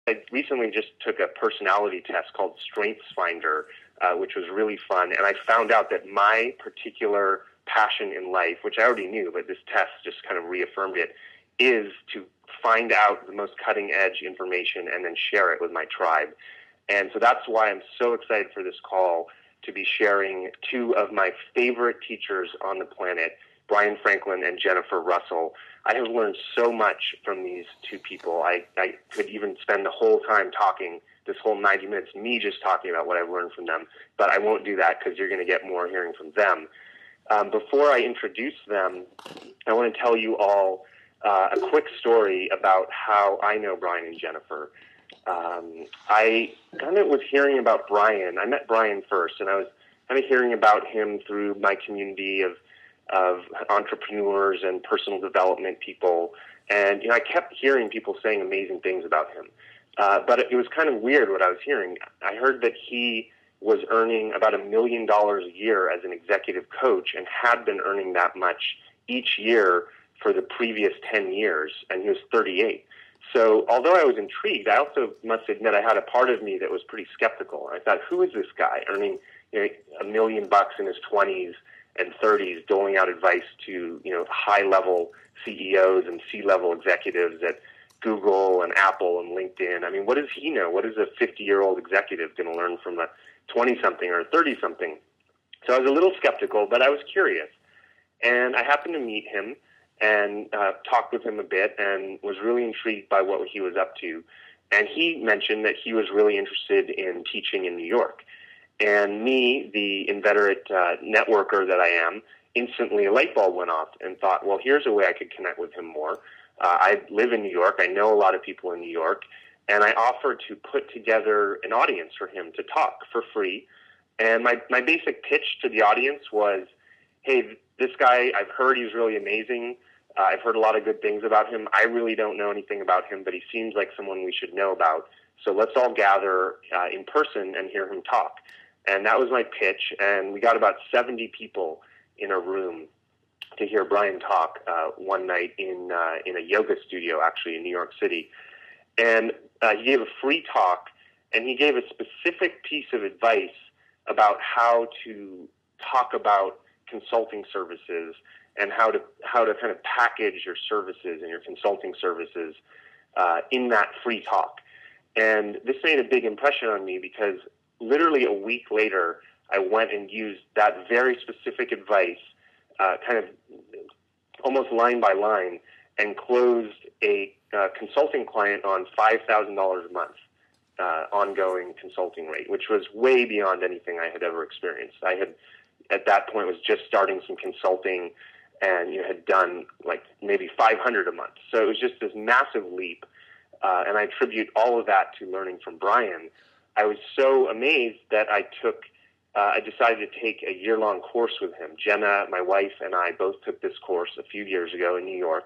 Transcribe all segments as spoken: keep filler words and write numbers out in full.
I recently just took a personality test called Strengths Finder, uh, which was really fun, and I found out that my particular passion in life, which I already knew, but this test just kind of reaffirmed it, is to find out the most cutting-edge information and then share it with my tribe. And so that's why I'm so excited for this call, to be sharing two of my favorite teachers on the planet, Brian Franklin and Jennifer Russell. I have learned so much from these two people. I, I could even spend the whole time talking, this whole ninety minutes, me just talking about what I've learned from them, but I won't do that because you're going to get more hearing from them. Um, before I introduce them, I want to tell you all uh, a quick story about how I know Brian and Jennifer. Um, I kind of was hearing about Brian. I met Brian first, and I was kind of hearing about him through my community of of entrepreneurs and personal development people. And, you know, I kept hearing people saying amazing things about him. Uh, but it, it was kind of weird what I was hearing. I heard that he was earning about a million dollars a year as an executive coach and had been earning that much each year for the previous ten years, and he was thirty-eight. So although I was intrigued, I also must admit I had a part of me that was pretty skeptical. I thought, who is this guy earning, you know, a million bucks in his twenties and thirties, doling out advice to, you know, high-level C E Os and C-level executives at Google and Apple and LinkedIn? I mean, what does he know? What is a fifty-year-old executive going to learn from a twenty-something or a thirty-something? So I was a little skeptical, but I was curious. And I happened to meet him and uh, talked with him a bit and was really intrigued by what he was up to. And he mentioned that he was really interested in teaching in New York. And me, the inveterate uh, networker that I am, instantly a light bulb went off and thought, well, here's a way I could connect with him more. Uh, I live in New York. I know a lot of people in New York. And I offered to put together an audience for him to talk for free. And my, my basic pitch to the audience was, hey, this guy, I've heard he's really amazing. Uh, I've heard a lot of good things about him. I really don't know anything about him, but he seems like someone we should know about. So let's all gather uh, in person and hear him talk. And that was my pitch, and we got about seventy people in a room to hear Brian talk uh, one night in uh, in a yoga studio, actually, in New York City. And uh, he gave a free talk, and he gave a specific piece of advice about how to talk about consulting services and how to how to kind of package your services and your consulting services uh, in that free talk. And this made a big impression on me because literally a week later, I went and used that very specific advice, uh, kind of almost line by line, and closed a uh, consulting client on five thousand dollars a month uh, ongoing consulting rate, which was way beyond anything I had ever experienced. I had, at that point, was just starting some consulting and, you know, had done like maybe five hundred a month. So it was just this massive leap, uh, and I attribute all of that to learning from Brian. I was so amazed that I took, uh, I decided to take a year-long course with him. Jenna, my wife, and I both took this course a few years ago in New York.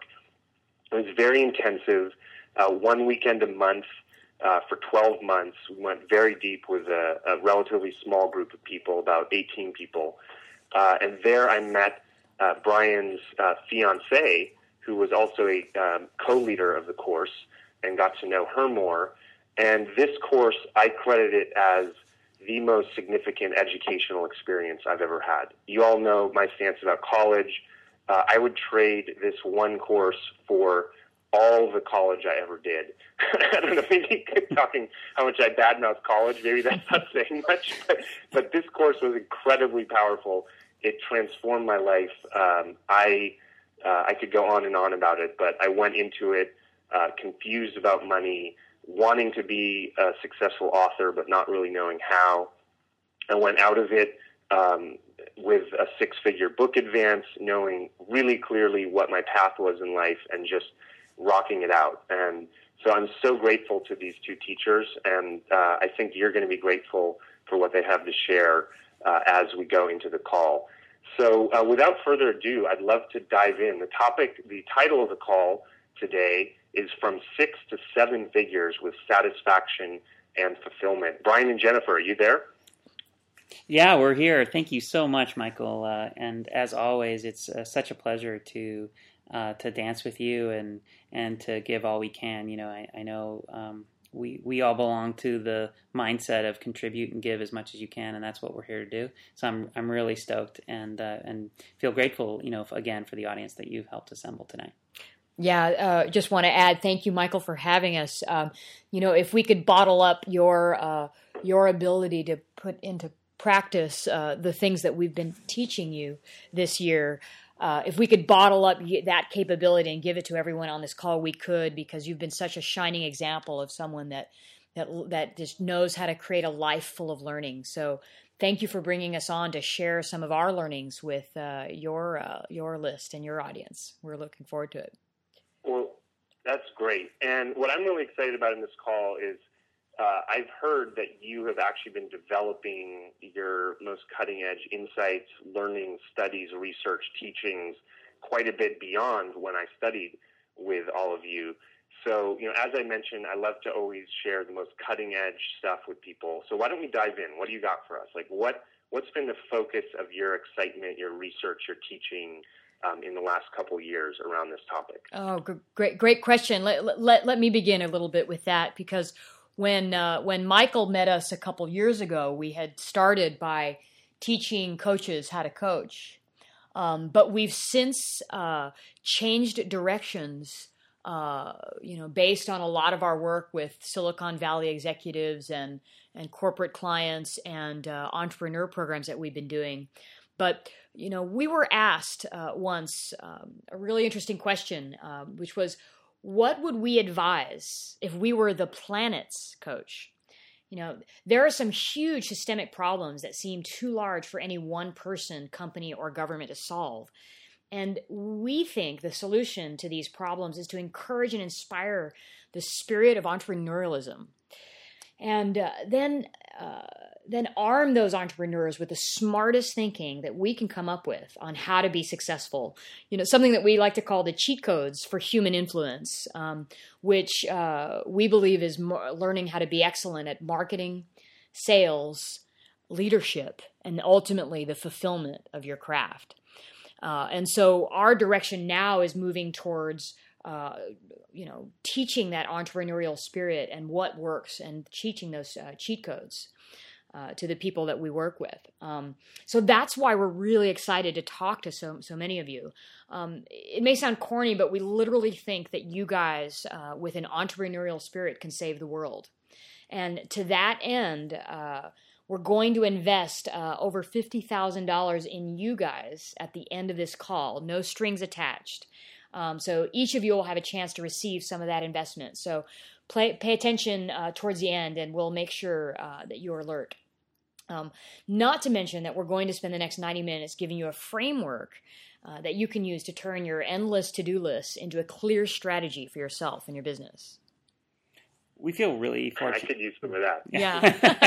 It was very intensive, uh, one weekend a month uh, for twelve months. We went very deep with a, a relatively small group of people, about eighteen people. Uh, and there I met uh, Brian's uh, fiancée, who was also a um, co-leader of the course, and got to know her more. And this course, I credit it as the most significant educational experience I've ever had. You all know my stance about college. Uh, I would trade this one course for all the college I ever did. I don't know, maybe talking how much I badmouth college, maybe that's not saying much, but, but this course was incredibly powerful. It transformed my life. Um, I uh, I could go on and on about it, but I went into it uh, confused about money, wanting to be a successful author, but not really knowing how. I went out of it um, with a six-figure book advance, knowing really clearly what my path was in life and just rocking it out. And so I'm so grateful to these two teachers, and uh, I think you're going to be grateful for what they have to share uh, as we go into the call. So uh, without further ado, I'd love to dive in. The topic, the title of the call today is From Six to Seven Figures with Satisfaction and Fulfillment. Brian and Jennifer, are you there? Yeah, we're here. Thank you so much, Michael. Uh, and as always, it's uh, such a pleasure to uh, to dance with you and and to give all we can. You know, I, I know um, we, we all belong to the mindset of contribute and give as much as you can, and that's what we're here to do. So I'm I'm really stoked and uh, and feel grateful, you know, if, again, for the audience that you've helped assemble tonight. Yeah, uh, just want to add, thank you, Michael, for having us. Um, you know, if we could bottle up your uh, your ability to put into practice uh, the things that we've been teaching you this year, uh, if we could bottle up that capability and give it to everyone on this call, we could, because you've been such a shining example of someone that that that just knows how to create a life full of learning. So thank you for bringing us on to share some of our learnings with uh, your uh, your list and your audience. We're looking forward to it. Well, that's great. And what I'm really excited about in this call is uh, I've heard that you have actually been developing your most cutting-edge insights, learning, studies, research, teachings quite a bit beyond when I studied with all of you. So, you know, as I mentioned, I love to always share the most cutting-edge stuff with people. So why don't we dive in? What do you got for us? Like, what, what's been the focus of your excitement, your research, your teaching um, in the last couple years around this topic? Oh, great, great question. Let, let, let me begin a little bit with that, because when uh, when Michael met us a couple years ago, we had started by teaching coaches how to coach. Um, but we've since uh, changed directions, uh, you know, based on a lot of our work with Silicon Valley executives and, and corporate clients and uh, entrepreneur programs that we've been doing. But, you know, we were asked uh, once um, a really interesting question, um, which was, what would we advise if we were the planet's coach? You know, there are some huge systemic problems that seem too large for any one person, company, or government to solve. And we think the solution to these problems is to encourage and inspire the spirit of entrepreneurialism. And uh, then uh, then arm those entrepreneurs with the smartest thinking that we can come up with on how to be successful. You know, something that we like to call the cheat codes for human influence, um, which uh, we believe is more learning how to be excellent at marketing, sales, leadership, and ultimately the fulfillment of your craft. Uh, and so our direction now is moving towards Uh, you know, teaching that entrepreneurial spirit and what works, and teaching those uh, cheat codes uh, to the people that we work with. Um, so that's why we're really excited to talk to so so many of you. Um, it may sound corny, but we literally think that you guys uh, with an entrepreneurial spirit can save the world. And to that end, uh, we're going to invest uh, over fifty thousand dollars in you guys at the end of this call, no strings attached. Um, so each of you will have a chance to receive some of that investment. So play, pay attention uh, towards the end, and we'll make sure uh, that you're alert. Um, not to mention that we're going to spend the next ninety minutes giving you a framework uh, that you can use to turn your endless to-do list into a clear strategy for yourself and your business. We feel really fortunate. I could use some of that. Yeah.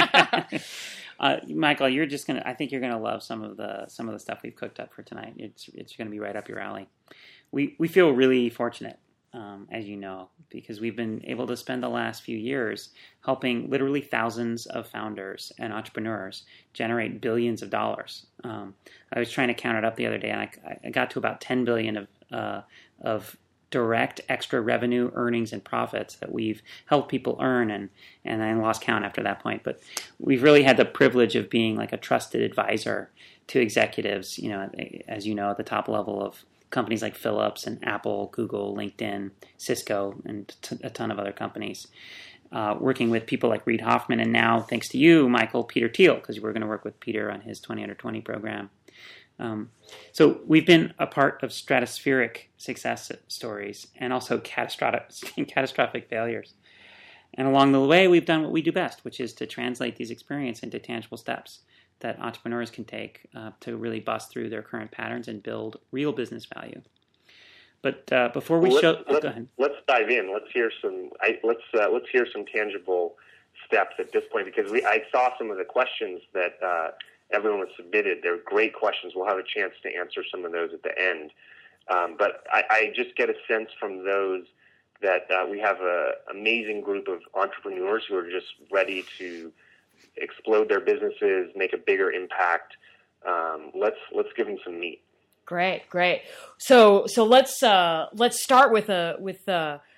uh, Michael, you're just gonna. I think you're gonna love some of the some of the stuff we've cooked up for tonight. It's it's gonna be right up your alley. We we feel really fortunate, um, as you know, because we've been able to spend the last few years helping literally thousands of founders and entrepreneurs generate billions of dollars. Um, I was trying to count it up the other day, and I, I got to about ten billion of uh, of direct extra revenue, earnings, and profits that we've helped people earn, and and I lost count after that point. But we've really had the privilege of being like a trusted advisor to executives, you know, as you know, at the top level of companies like Philips and Apple, Google, LinkedIn, Cisco, and t- a ton of other companies. Uh, working with people like Reid Hoffman, and now, thanks to you, Michael, Peter Thiel, because we're going to work with Peter on his twenty under twenty program. Um, so we've been a part of stratospheric success stories and also catastrophic, catastrophic failures. And along the way, we've done what we do best, which is to translate these experiences into tangible steps that entrepreneurs can take uh, to really bust through their current patterns and build real business value. But uh, before we well, show, let's, oh, let's, go ahead. Let's dive in. Let's hear some. I, let's uh, let's hear some tangible steps at this point, because we I saw some of the questions that uh, everyone was submitted. They're great questions. We'll have a chance to answer some of those at the end. Um, but I, I just get a sense from those that uh, we have an amazing group of entrepreneurs who are just ready to explode their businesses, make a bigger impact. Um, let's let's give them some meat. Great, great. So so let's uh, let's start with a with a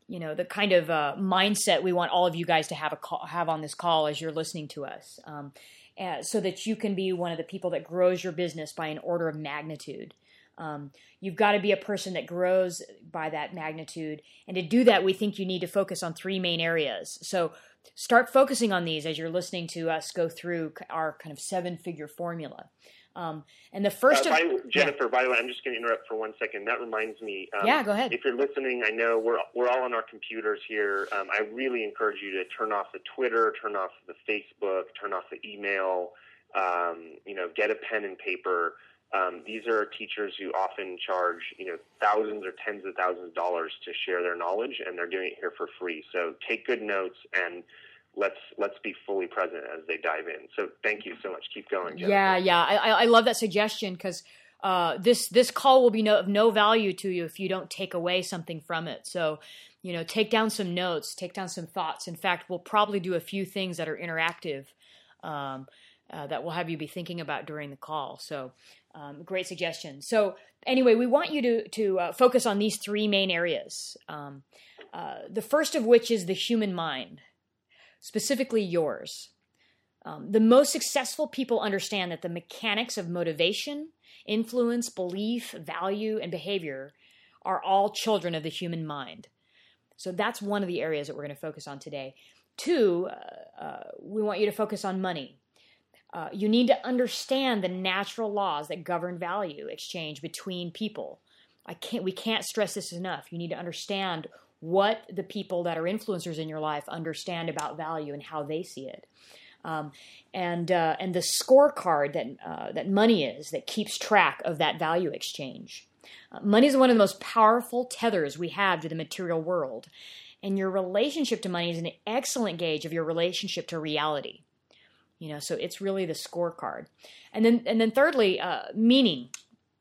you know, the kind of uh, mindset we want all of you guys to have a call, have on this call as you're listening to us, um, uh, so that you can be one of the people that grows your business by an order of magnitude. Um, you've got to be a person that grows by that magnitude. And to do that, we think you need to focus on three main areas. So start focusing on these as you're listening to us go through our kind of seven-figure formula. Um, and the first uh, of... by, Jennifer, yeah. by the way, I'm just going to interrupt for one second. That reminds me. Um, yeah, go ahead. If you're listening, I know we're we're all on our computers here. Um, I really encourage you to turn off the Twitter, turn off the Facebook, turn off the email, um, you know, get a pen and paper. Um, these are teachers who often charge, you know, thousands or tens of thousands of dollars to share their knowledge, and they're doing it here for free. So take good notes, and let's let's be fully present as they dive in. So thank you so much. Keep going, Jennifer. Yeah, yeah. I, I love that suggestion because uh, this this call will be no, of no value to you if you don't take away something from it. So, you know, take down some notes, take down some thoughts. In fact, we'll probably do a few things that are interactive um, uh, that will have you be thinking about during the call. So um, great suggestion. So anyway, we want you to, to uh, focus on these three main areas. Um, uh, the first of which is the human mind, specifically yours. Um, the most successful people understand that the mechanics of motivation, influence, belief, value, and behavior are all children of the human mind. So that's one of the areas that we're going to focus on today. Two, uh, uh, we want you to focus on money. Uh, you need to understand the natural laws that govern value exchange between people. I can't. We can't stress this enough. You need to understand what the people that are influencers in your life understand about value and how they see it. Um, and uh, and the scorecard that uh, that money is that keeps track of that value exchange. Uh, money is one of the most powerful tethers we have to the material world, and your relationship to money is an excellent gauge of your relationship to reality. You know, so it's really the scorecard. And then and then thirdly, uh, meaning,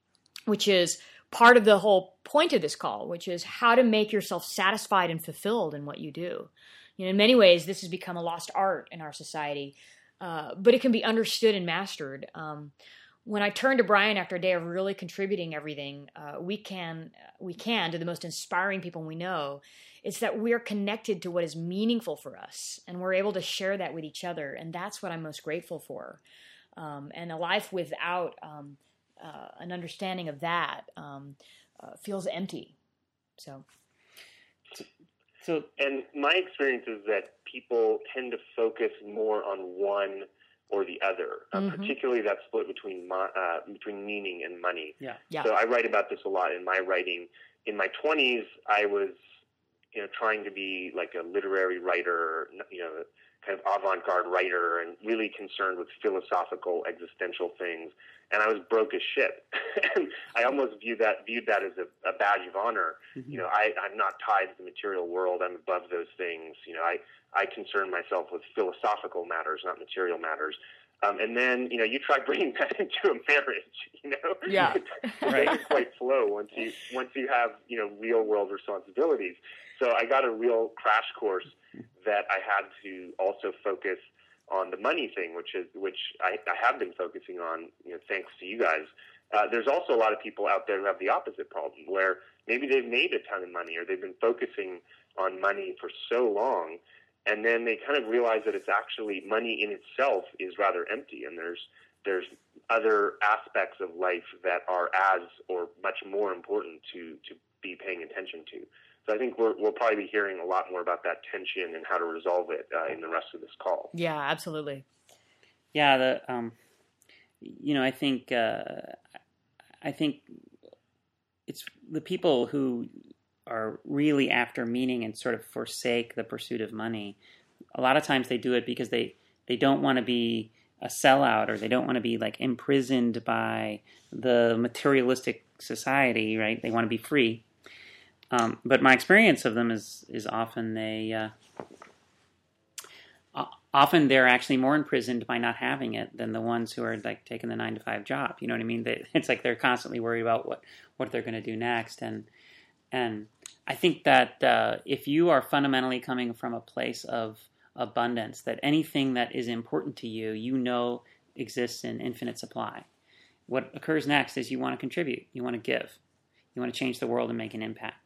which is part of the whole point of this call, which is how to make yourself satisfied and fulfilled in what you do. You know, in many ways, this has become a lost art in our society, uh, but it can be understood and mastered. Um, when I turn to Brian after a day of really contributing everything, uh, we can we can to the most inspiring people we know. It's that we're connected to what is meaningful for us, and we're able to share that with each other, and that's what I'm most grateful for. Um, and a life without um, uh, an understanding of that um, uh, feels empty. So. So, and my experience is that people tend to focus more on one or the other, uh, mm-hmm. particularly that split between mo- uh, between meaning and money. Yeah. yeah. So I write about this a lot in my writing. In my twenties, I was, you know, trying to be like a literary writer, you know, kind of avant-garde writer, and really concerned with philosophical, existential things. And I was broke as shit. And I almost viewed that viewed that as a, a badge of honor. Mm-hmm. You know, I, I'm not tied to the material world. I'm above those things. You know, I, I concern myself with philosophical matters, not material matters. Um, and then, you know, you try bringing that into a marriage, you know? Yeah. Right. It's quite slow once you, once you have, you know, real world responsibilities. So I got a real crash course that I had to also focus on the money thing, which is which I, I have been focusing on, you know, thanks to you guys. Uh, there's also a lot of people out there who have the opposite problem, where maybe they've made a ton of money or they've been focusing on money for so long, and then they kind of realize that it's actually money in itself is rather empty, and there's there's other aspects of life that are as or much more important to, to be paying attention to. So I think we're, we'll probably be hearing a lot more about that tension and how to resolve it uh, in the rest of this call. Yeah, absolutely. Yeah, the um, you know, I think uh, I think it's the people who are really after meaning and sort of forsake the pursuit of money. A lot of times they do it because they, they don't want to be a sellout, or they don't want to be like imprisoned by the materialistic society, right? They want to be free. Um, but my experience of them is is often they uh, often they're actually more imprisoned by not having it than the ones who are like taking the nine to five job. You know what I mean? They, it's like they're constantly worried about what, what they're going to do next. And and I think that uh, if you are fundamentally coming from a place of abundance, that anything that is important to you, you know, exists in infinite supply. What occurs next is you want to contribute, you want to give, you want to change the world and make an impact.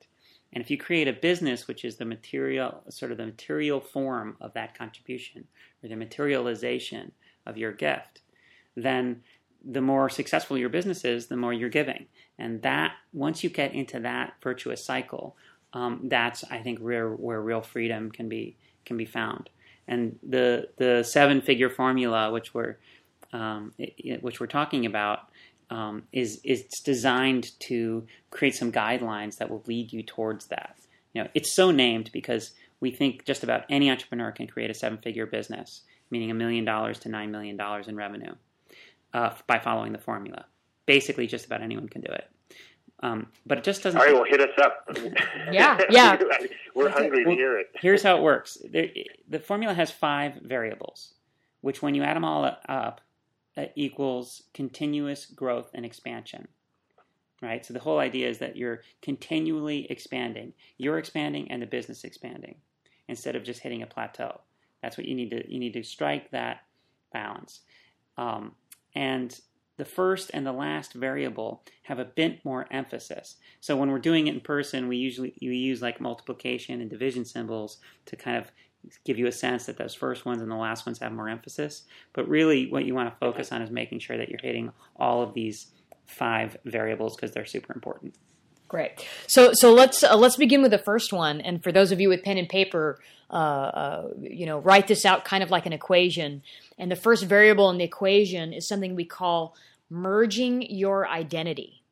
And if you create a business, which is the material, sort of the material form of that contribution, or the materialization of your gift, then the more successful your business is, the more you're giving. And that, once you get into that virtuous cycle, um, that's, I think, where, where real freedom can be can be found. And the the seven figure formula, which we're um, it, which we're talking about, um, is is designed to create some guidelines that will lead you towards that. You know, it's so named because we think just about any entrepreneur can create a seven figure business, meaning a million dollars to nine million dollars in revenue, uh, by following the formula. Basically, just about anyone can do it. Um, but it just doesn't. All right, well, hit us up. Yeah, yeah. We're hungry well, to hear it. Here's how it works. The, the formula has five variables, which when you add them all up, uh, equals continuous growth and expansion. Right? So the whole idea is that you're continually expanding. You're expanding and the business expanding instead of just hitting a plateau. That's what you need to, you need to strike that balance. Um, and the first and the last variable have a bit more emphasis. So when we're doing it in person, we usually we use like multiplication and division symbols to kind of give you a sense that those first ones and the last ones have more emphasis. But really what you want to focus on is making sure that you're hitting all of these five variables because they're super important. Great. So so let's uh, let's begin with the first one. And for those of you with pen and paper, uh, uh, you know, write this out kind of like an equation. And the first variable in the equation is something we call merging your identity.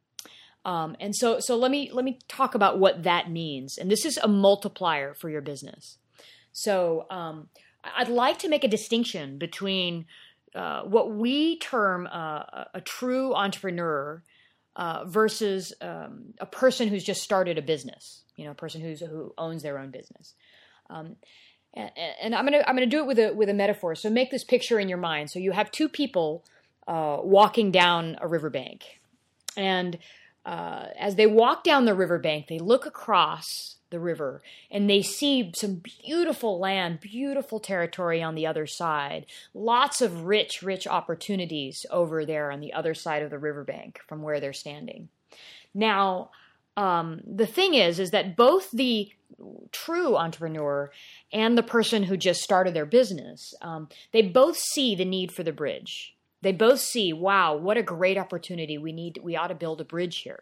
Um, and so so let me let me talk about what that means. And this is a multiplier for your business. So um, I'd like to make a distinction between uh, what we term uh, a true entrepreneur Uh, versus um, a person who's just started a business, you know, a person who's who owns their own business. Um, and, and I'm gonna I'm gonna do it with a with a metaphor. So make this picture in your mind. So you have two people uh, walking down a riverbank, and uh, as they walk down the riverbank, they look across the river and they see some beautiful land, beautiful territory on the other side, lots of rich, rich opportunities over there on the other side of the riverbank from where they're standing. Now, um, the thing is, is that both the true entrepreneur and the person who just started their business, um, they both see the need for the bridge. They both see, wow, what a great opportunity. We need, we ought to build a bridge here.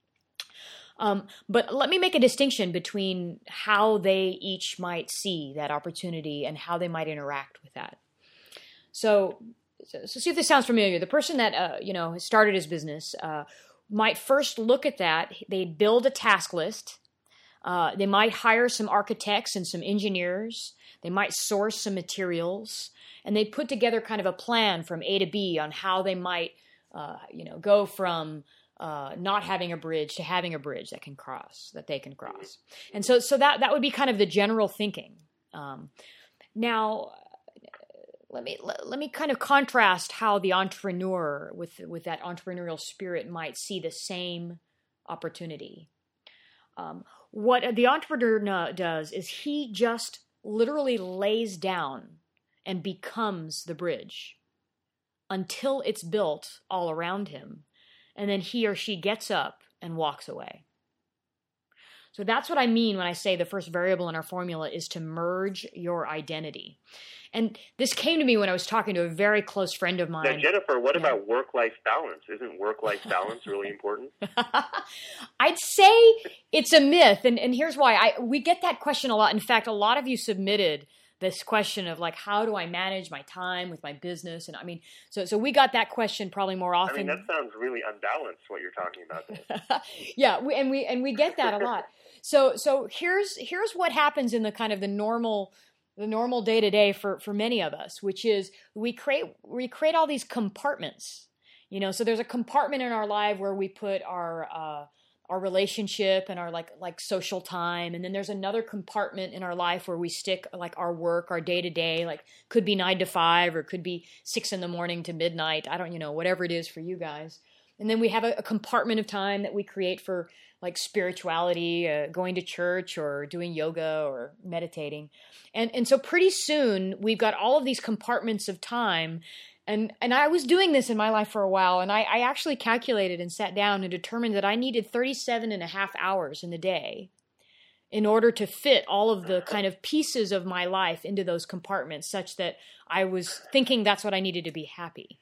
Um, but let me make a distinction between how they each might see that opportunity and how they might interact with that. So, so, so see if this sounds familiar. The person that, uh, you know, has started his business uh, might first look at that. They'd build a task list. Uh, they might hire some architects and some engineers. They might source some materials. And they'd put together kind of a plan from A to B on how they might, uh, you know, go from Uh, not having a bridge to having a bridge that can cross, that they can cross. And so so that, that would be kind of the general thinking. Um, now, let me let, let me kind of contrast how the entrepreneur with, with that entrepreneurial spirit might see the same opportunity. Um, what the entrepreneur does is he just literally lays down and becomes the bridge until it's built all around him. And then he or she gets up and walks away. So that's what I mean when I say the first variable in our formula is to merge your identity. And this came to me when I was talking to a very close friend of mine. Now, Jennifer, what yeah. about work-life balance? Isn't work-life balance really important? I'd say it's a myth. And, and here's why. I we get that question a lot. In fact, a lot of you submitted this question of like, how do I manage my time with my business? And I mean, so so we got that question probably more often. I mean, that sounds really unbalanced what you're talking about there. Yeah, we, and we and we get that a lot. So so here's here's what happens in the kind of the normal the normal day to day for for many of us, which is we create we create all these compartments. You know, so there's a compartment in our life where we put our uh, our relationship and our like like social time. And then there's another compartment in our life where we stick like our work, our day to day, like could be nine to five or could be six in the morning to midnight. I don't, you know, whatever it is for you guys. And then we have a, a compartment of time that we create for like spirituality, uh, going to church or doing yoga or meditating. And, and so pretty soon we've got all of these compartments of time. And and I was doing this in my life for a while, and I, I actually calculated and sat down and determined that I needed thirty-seven and a half hours in the day in order to fit all of the kind of pieces of my life into those compartments such that I was thinking that's what I needed to be happy.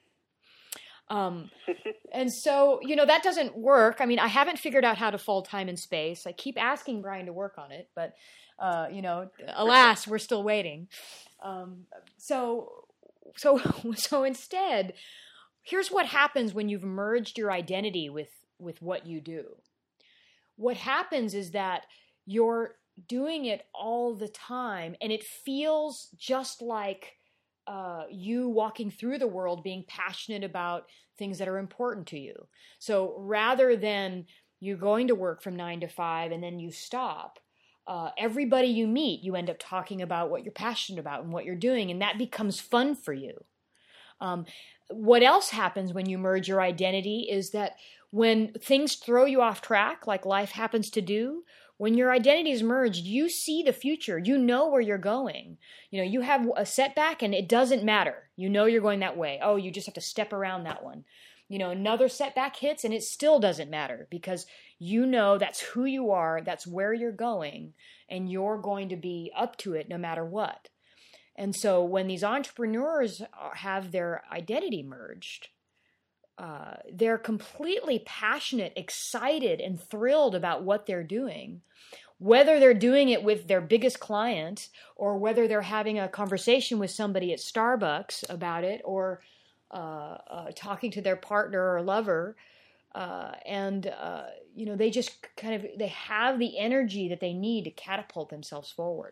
Um, and so, you know, that doesn't work. I mean, I haven't figured out how to fold time and space. I keep asking Brian to work on it, but, uh, you know, alas, we're still waiting. Um, so, so, so instead, here's what happens when you've merged your identity with, with what you do. What happens is that you're doing it all the time, and it feels just like uh, you walking through the world being passionate about things that are important to you. So rather than you going to work from nine to five and then you stop, uh, everybody you meet, you end up talking about what you're passionate about and what you're doing, and that becomes fun for you. Um, what else happens when you merge your identity is that when things throw you off track, like life happens to do, when your identity is merged, you see the future. You know where you're going. You know, you have a setback and it doesn't matter. You know you're going that way. Oh, you just have to step around that one. You know, another setback hits and it still doesn't matter because you know that's who you are, that's where you're going, and you're going to be up to it no matter what. And so when these entrepreneurs have their identity merged, uh, they're completely passionate, excited, and thrilled about what they're doing. Whether they're doing it with their biggest client or whether they're having a conversation with somebody at Starbucks about it or uh, uh, talking to their partner or lover, uh, and, uh, you know, they just kind of, they have the energy that they need to catapult themselves forward.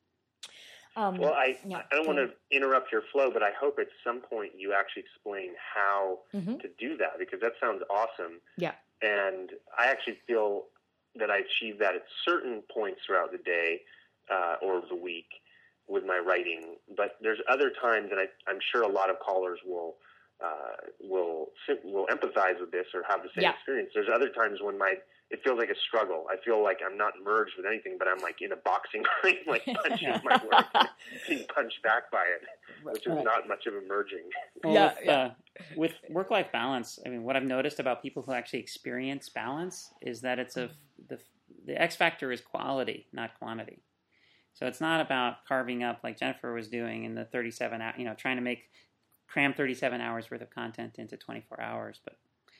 Um, well, I, yeah, I don't want to interrupt your flow, but I hope at some point you actually explain how mm-hmm. to do that, because that sounds awesome. Yeah. And I actually feel that I achieve that at certain points throughout the day uh, or the week with my writing. But there's other times, and I, I'm sure a lot of callers will uh, will will empathize with this or have the same yeah. experience. There's other times when my it feels like a struggle. I feel like I'm not merged with anything, but I'm like in a boxing ring, like punching my work, being punched back by it, which is not much of a merging. Well, yeah, with, yeah. Uh, with work-life balance, I mean, what I've noticed about people who actually experience balance is that it's a the the X factor is quality, not quantity. So it's not about carving up like Jennifer was doing in the thirty-seven, you know, trying to make cram thirty-seven hours worth of content into twenty-four hours, but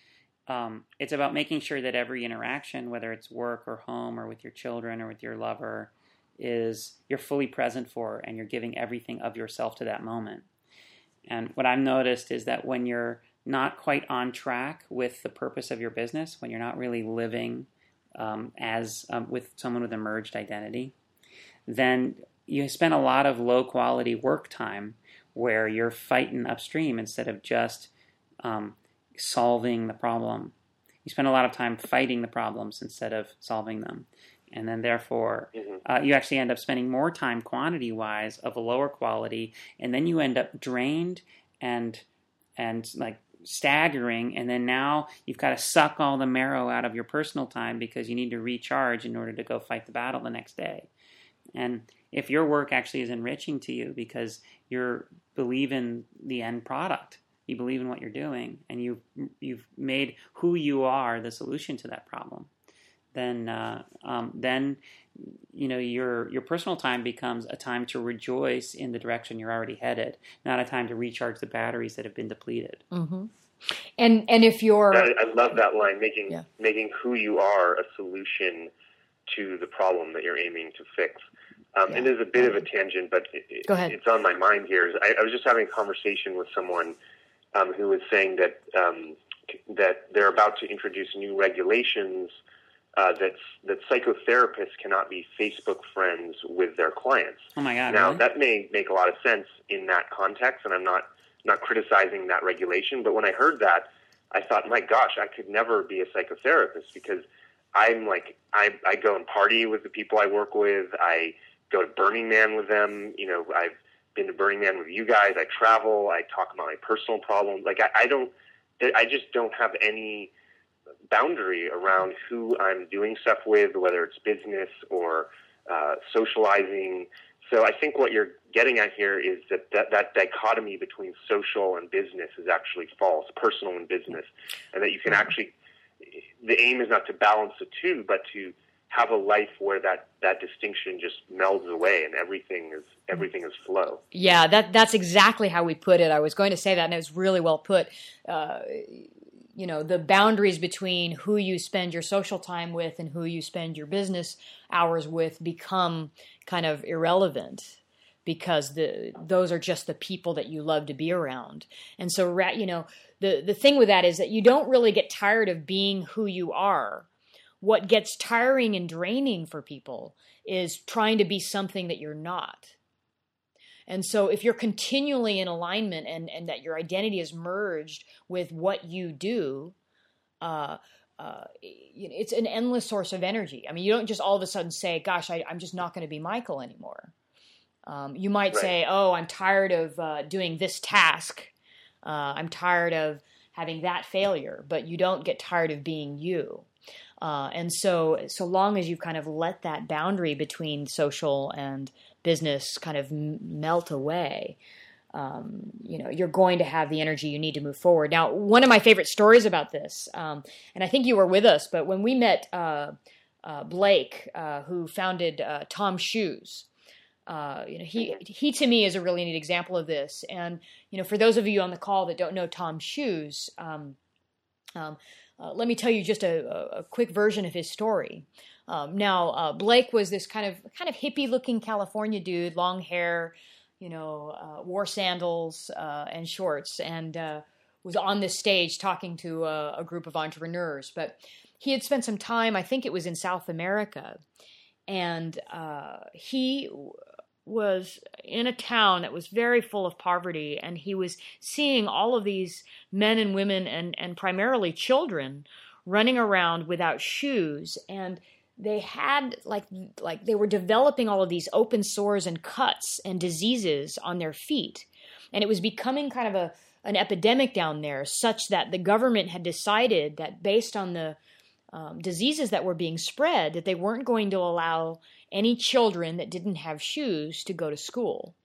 Um, it's about making sure that every interaction, whether it's work or home or with your children or with your lover, is you're fully present for and you're giving everything of yourself to that moment. And what I've noticed is that when you're not quite on track with the purpose of your business, when you're not really living um, as um, with someone with a merged identity, then you spend a lot of low-quality work time where you're fighting upstream instead of just um, solving the problem. You spend a lot of time fighting the problems instead of solving them. And then therefore, mm-hmm. uh, you actually end up spending more time quantity-wise of a lower quality, and then you end up drained and and like staggering, and then now you've got to suck all the marrow out of your personal time because you need to recharge in order to go fight the battle the next day. And if your work actually is enriching to you because you believe in the end product, you believe in what you're doing, and you've, you've made who you are the solution to that problem, then uh, um, then you know your your personal time becomes a time to rejoice in the direction you're already headed, not a time to recharge the batteries that have been depleted. Mm-hmm. And and if you're, I, I love that line, making yeah. making who you are a solution to the problem that you're aiming to fix. Um, yeah. And there's a bit of a tangent, but it, Go ahead. it's on my mind here. I, I was just having a conversation with someone um, who was saying that um, that they're about to introduce new regulations uh, that that psychotherapists cannot be Facebook friends with their clients. Oh my God! Now really? that may make a lot of sense in that context, and I'm not not criticizing that regulation. But when I heard that, I thought, my gosh, I could never be a psychotherapist because I'm like I I go and party with the people I work with. I go to Burning Man with them. You know, I've been to Burning Man with you guys. I travel. I talk about my personal problems. Like I, I don't, I just don't have any boundary around who I'm doing stuff with, whether it's business or uh, socializing. So I think what you're getting at here is that, that that dichotomy between social and business is actually false, personal and business, and that you can actually, the aim is not to balance the two, but to have a life where that, that distinction just melds away and everything is everything is flow. Yeah, that that's exactly how we put it. I was going to say that, and it was really well put. Uh, you know, the boundaries between who you spend your social time with and who you spend your business hours with become kind of irrelevant, because the those are just the people that you love to be around. And so, you know, the, the thing with that is that you don't really get tired of being who you are. What gets tiring and draining for people is trying to be something that you're not. And so if you're continually in alignment and, and that your identity is merged with what you do, uh, uh, it's an endless source of energy. I mean, you don't just all of a sudden say, gosh, I, I'm just not going to be Michael anymore. Um, you might right. say, oh, I'm tired of uh, doing this task. Uh, I'm tired of having that failure, but you don't get tired of being you. Uh, and so, so long as you kind of let that boundary between social and business kind of m- melt away, um, you know, you're going to have the energy you need to move forward. Now, one of my favorite stories about this, um, and I think you were with us, but when we met uh, uh, Blake, uh, who founded uh, Tom Shoes, uh, you know, he he to me is a really neat example of this. And you know, for those of you on the call that don't know Tom Shoes, um, um, Uh, let me tell you just a, a quick version of his story. Um, now, uh, Blake was this kind of kind of hippie-looking California dude, long hair, you know, uh, wore sandals uh, and shorts, and uh, was on this stage talking to a, a group of entrepreneurs. But he had spent some time, I think it was in South America, and uh, he was in a town that was very full of poverty, and he was seeing all of these men and women and, and primarily children running around without shoes, and they had like like they were developing all of these open sores and cuts and diseases on their feet, and it was becoming kind of a an epidemic down there, such that the government had decided that based on the um, diseases that were being spread, that they weren't going to allow any children that didn't have shoes to go to school.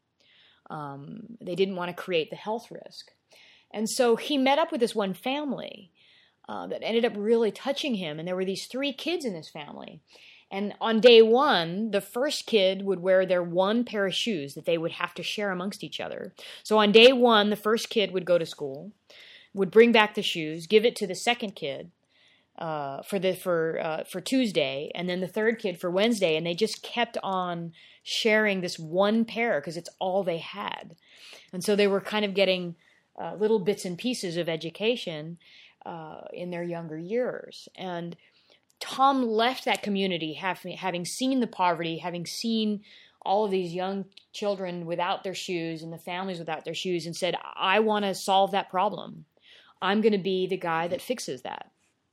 Um, they didn't want to create the health risk. And so he met up with this one family uh, that ended up really touching him. And there were these three kids in this family. And on day one, the first kid would wear their one pair of shoes that they would have to share amongst each other. So on day one, the first kid would go to school, would bring back the shoes, give it to the second kid, Uh, for the for uh, for Tuesday, and then the third kid for Wednesday, and they just kept on sharing this one pair because it's all they had, and so they were kind of getting uh, little bits and pieces of education uh, in their younger years. And Tom left that community having having seen the poverty, having seen all of these young children without their shoes and the families without their shoes, and said, "I want to solve that problem. I'm going to be the guy that fixes that."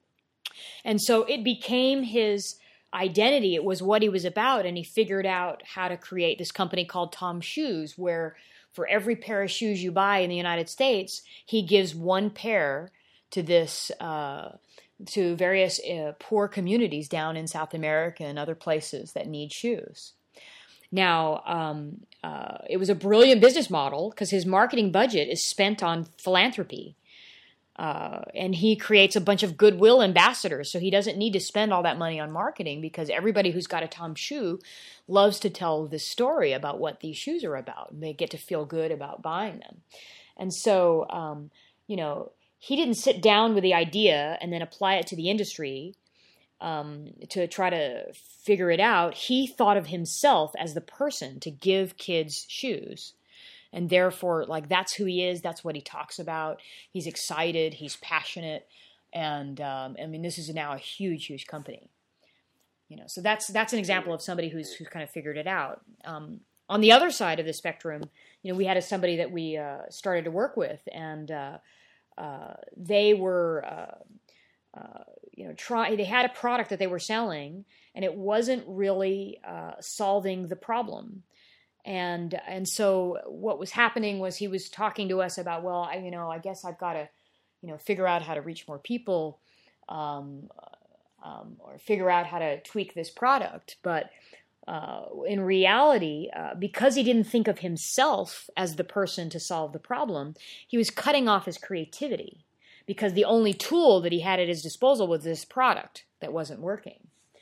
And so it became his identity. It was what he was about. And he figured out how to create this company called Tom Shoes, where for every pair of shoes you buy in the United States, he gives one pair to this, uh, to various uh, poor communities down in South America and other places that need shoes. Now, um, uh, it was a brilliant business model because his marketing budget is spent on philanthropy. Uh, and he creates a bunch of goodwill ambassadors, so he doesn't need to spend all that money on marketing, because everybody who's got a Tom shoe loves to tell this story about what these shoes are about, and they get to feel good about buying them. And so, um, you know, he didn't sit down with the idea and then apply it to the industry um, to try to figure it out. He thought of himself as the person to give kids shoes. And therefore, like, that's who he is. That's what he talks about. He's excited. He's passionate. And, um, I mean, this is now a huge, huge company. You know, so that's that's an example of somebody who's who's kind of figured it out. Um, on the other side of the spectrum, you know, we had a, somebody that we uh, started to work with, and uh, uh, they were, uh, uh, you know, try. They had a product that they were selling, and it wasn't really uh, solving the problem. And and so what was happening was he was talking to us about, well, I, you know, I guess I've got to, you know, figure out how to reach more people, um, um, or figure out how to tweak this product. But uh, in reality, uh, because he didn't think of himself as the person to solve the problem, he was cutting off his creativity, because the only tool that he had at his disposal was this product that wasn't working.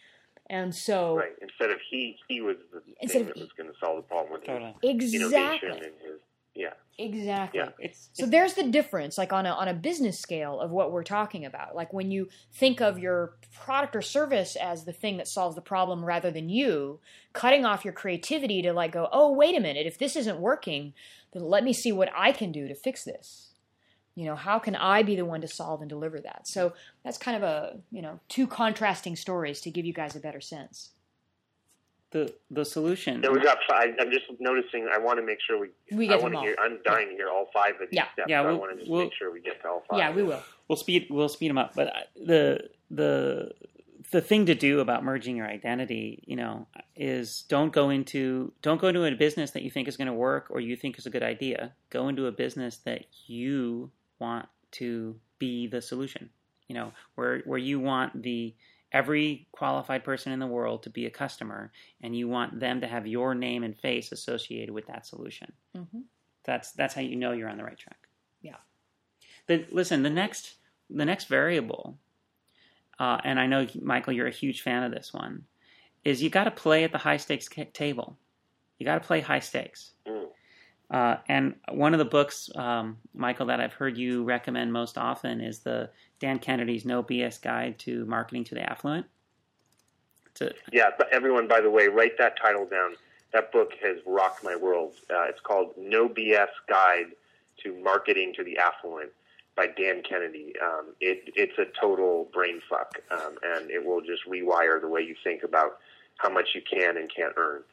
And so, right, instead of he, he was the Instead thing of that he- was going to solve the problem with Totally. his exactly, innovation and his, yeah. exactly. Yeah. It's, So it's there's the difference, like on a on a business scale of what we're talking about. Like when you think of your product or service as the thing that solves the problem rather than you, cutting off your creativity to like go, oh, wait a minute, if this isn't working, then let me see what I can do to fix this. You know, how can I be the one to solve and deliver that? So that's kind of a, you know, two contrasting stories to give you guys a better sense. the the solution. No, we got five. I'm just noticing. I want to make sure we. We I get want them to all. hear. I'm dying to hear all five of these Yeah. steps. Yeah, so we'll- I want to just we'll- make sure we get to all five. Yeah, we will. We'll speed we'll speed them up. But I- the the the thing to do about merging your identity, you know, is don't go into don't go into a business that you think is going to work or you think is a good idea. Go into a business that you want to be the solution. You know, where where you want the every qualified person in the world to be a customer, and you want them to have your name and face associated with that solution. Mm-hmm. That's that's how you know you're on the right track. Yeah. The, listen, the next the next variable, uh, and I know Michael, you're a huge fan of this one, is you got to play at the high stakes ca- table. You got to play high stakes. Mm. Uh, and one of the books, um, Michael, that I've heard you recommend most often is the Dan Kennedy's No B S Guide to Marketing to the Affluent. It's a, Yeah, but everyone, by the way, write that title down. That book has rocked my world. Uh, it's called No B S Guide to Marketing to the Affluent by Dan Kennedy. Um, it, it's a total brain fuck, um, and it will just rewire the way you think about how much you can and can't earn.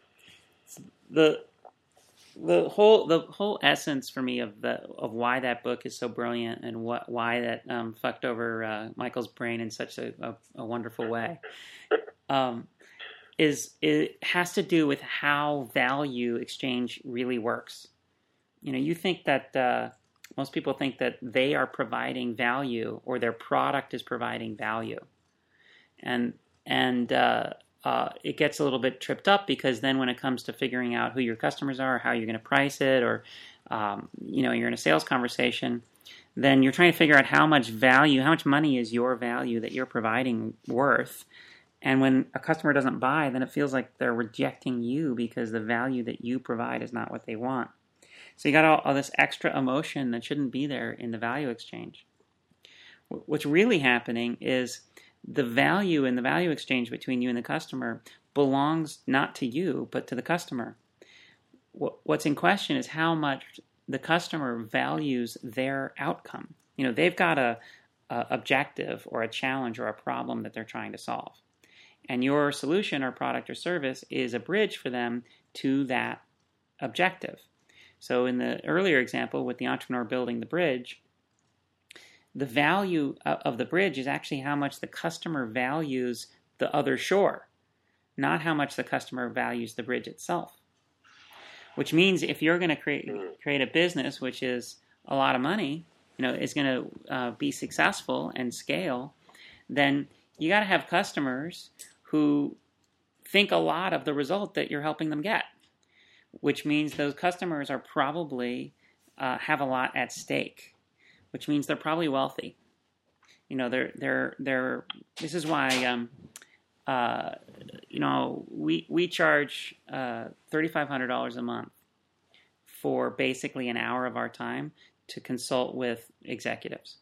the the whole the whole essence for me of the of why that book is so brilliant and what why that um, fucked over uh, Michael's brain in such a, a, a wonderful way um, is it has to do with how value exchange really works. You know, you think that uh, most people think that they are providing value or their product is providing value, and and uh, Uh, it gets a little bit tripped up because then when it comes to figuring out who your customers are, how you're going to price it, or um, you know, you're in a sales conversation, then you're trying to figure out how much value, how much money is your value that you're providing worth. And when a customer doesn't buy, then it feels like they're rejecting you because the value that you provide is not what they want. So you got all, all this extra emotion that shouldn't be there in the value exchange. What's really happening is the value in the value exchange between you and the customer belongs not to you, but to the customer. What's in question is how much the customer values their outcome. You know, they've got a, a objective or a challenge or a problem that they're trying to solve. And your solution or product or service is a bridge for them to that objective. So in the earlier example with the entrepreneur building the bridge, the value of the bridge is actually how much the customer values the other shore, not how much the customer values the bridge itself. Which means if you're going to create create a business which is a lot of money, you know, is going to uh, be successful and scale, then you got to have customers who think a lot of the result that you're helping them get. Which means those customers are probably uh, have a lot at stake. Which means they're probably wealthy. You know, they're they're they're. This is why, um, uh, you know, we we charge uh, thirty five hundred dollars a month for basically an hour of our time to consult with executives.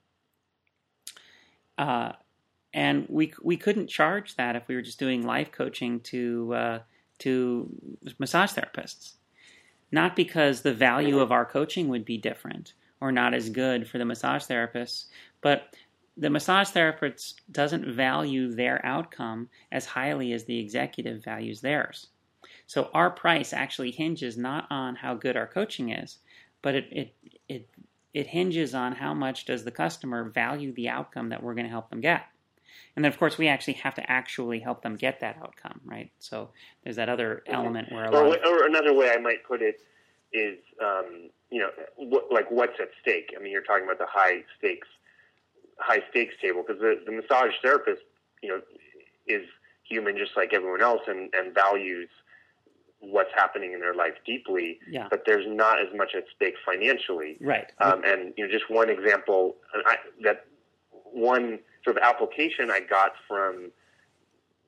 Uh, and we we couldn't charge that if we were just doing life coaching to uh, to massage therapists. Not because the value of our coaching would be different or not as good for the massage therapists, but the massage therapist doesn't value their outcome as highly as the executive values theirs. So our price actually hinges not on how good our coaching is, but it it it, it hinges on how much does the customer value the outcome that we're going to help them get. And then, of course, we actually have to actually help them get that outcome, right? So there's that other element where a lot or, of... or another way I might put it is, um, you know, what, like what's at stake. I mean, you're talking about the high stakes, high stakes table because the, the massage therapist, you know, is human just like everyone else and, and values what's happening in their life deeply. Yeah. But there's not as much at stake financially. Right. Um, and you know, just one example I, that one sort of application I got from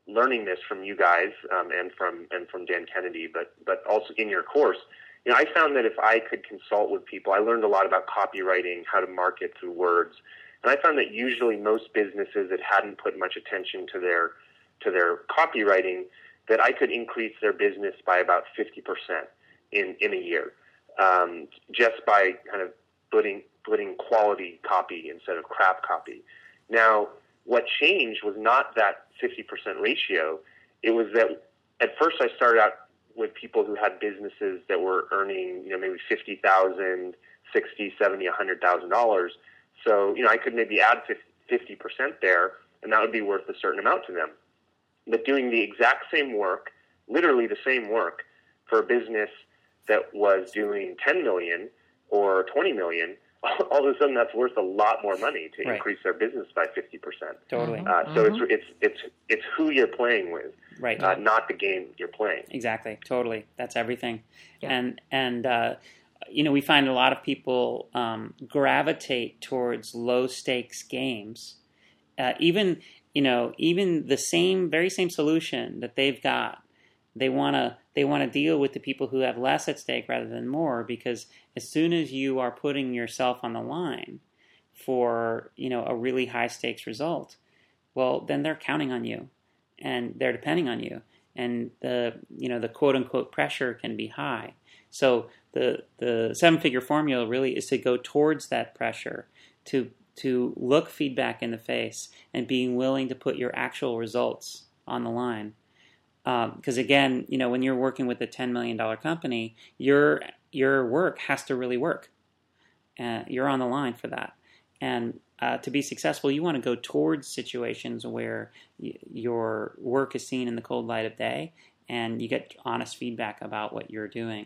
learning this from you guys um, and from and from Dan Kennedy, but but also in your course, you know, I found that if I could consult with people, I learned a lot about copywriting, how to market through words, and I found that usually most businesses that hadn't put much attention to their to their copywriting, that I could increase their business by about fifty percent in in a year, um, just by kind of putting putting quality copy instead of crap copy. Now, what changed was not that fifty percent ratio. It was that at first I started out with people who had businesses that were earning, you know, maybe fifty thousand dollars, sixty, seventy, one hundred thousand dollars. So, you know, I could maybe add fifty percent there, and that would be worth a certain amount to them. But doing the exact same work, literally the same work, for a business that was doing ten million dollars or twenty million dollars, all of a sudden that's worth a lot more money to right. increase their business by fifty percent. Totally. Uh, so mm-hmm. it's it's it's it's who you're playing with, right? Uh, not the game you're playing. Exactly. Totally. That's everything. Yeah. And and uh, you know, we find a lot of people um, gravitate towards low stakes games, uh, even you know even the same very same solution that they've got. They wanna they wanna deal with the people who have less at stake rather than more, because as soon as you are putting yourself on the line for, you know, a really high stakes result, well, then they're counting on you and they're depending on you, and the you know the quote unquote pressure can be high. So the the seven figure formula really is to go towards that pressure, to to look feedback in the face and being willing to put your actual results on the line. Because um, again, you know, when you're working with a ten million dollars company, your your work has to really work. Uh, you're on the line for that. And uh, to be successful, you want to go towards situations where y- your work is seen in the cold light of day and you get honest feedback about what you're doing.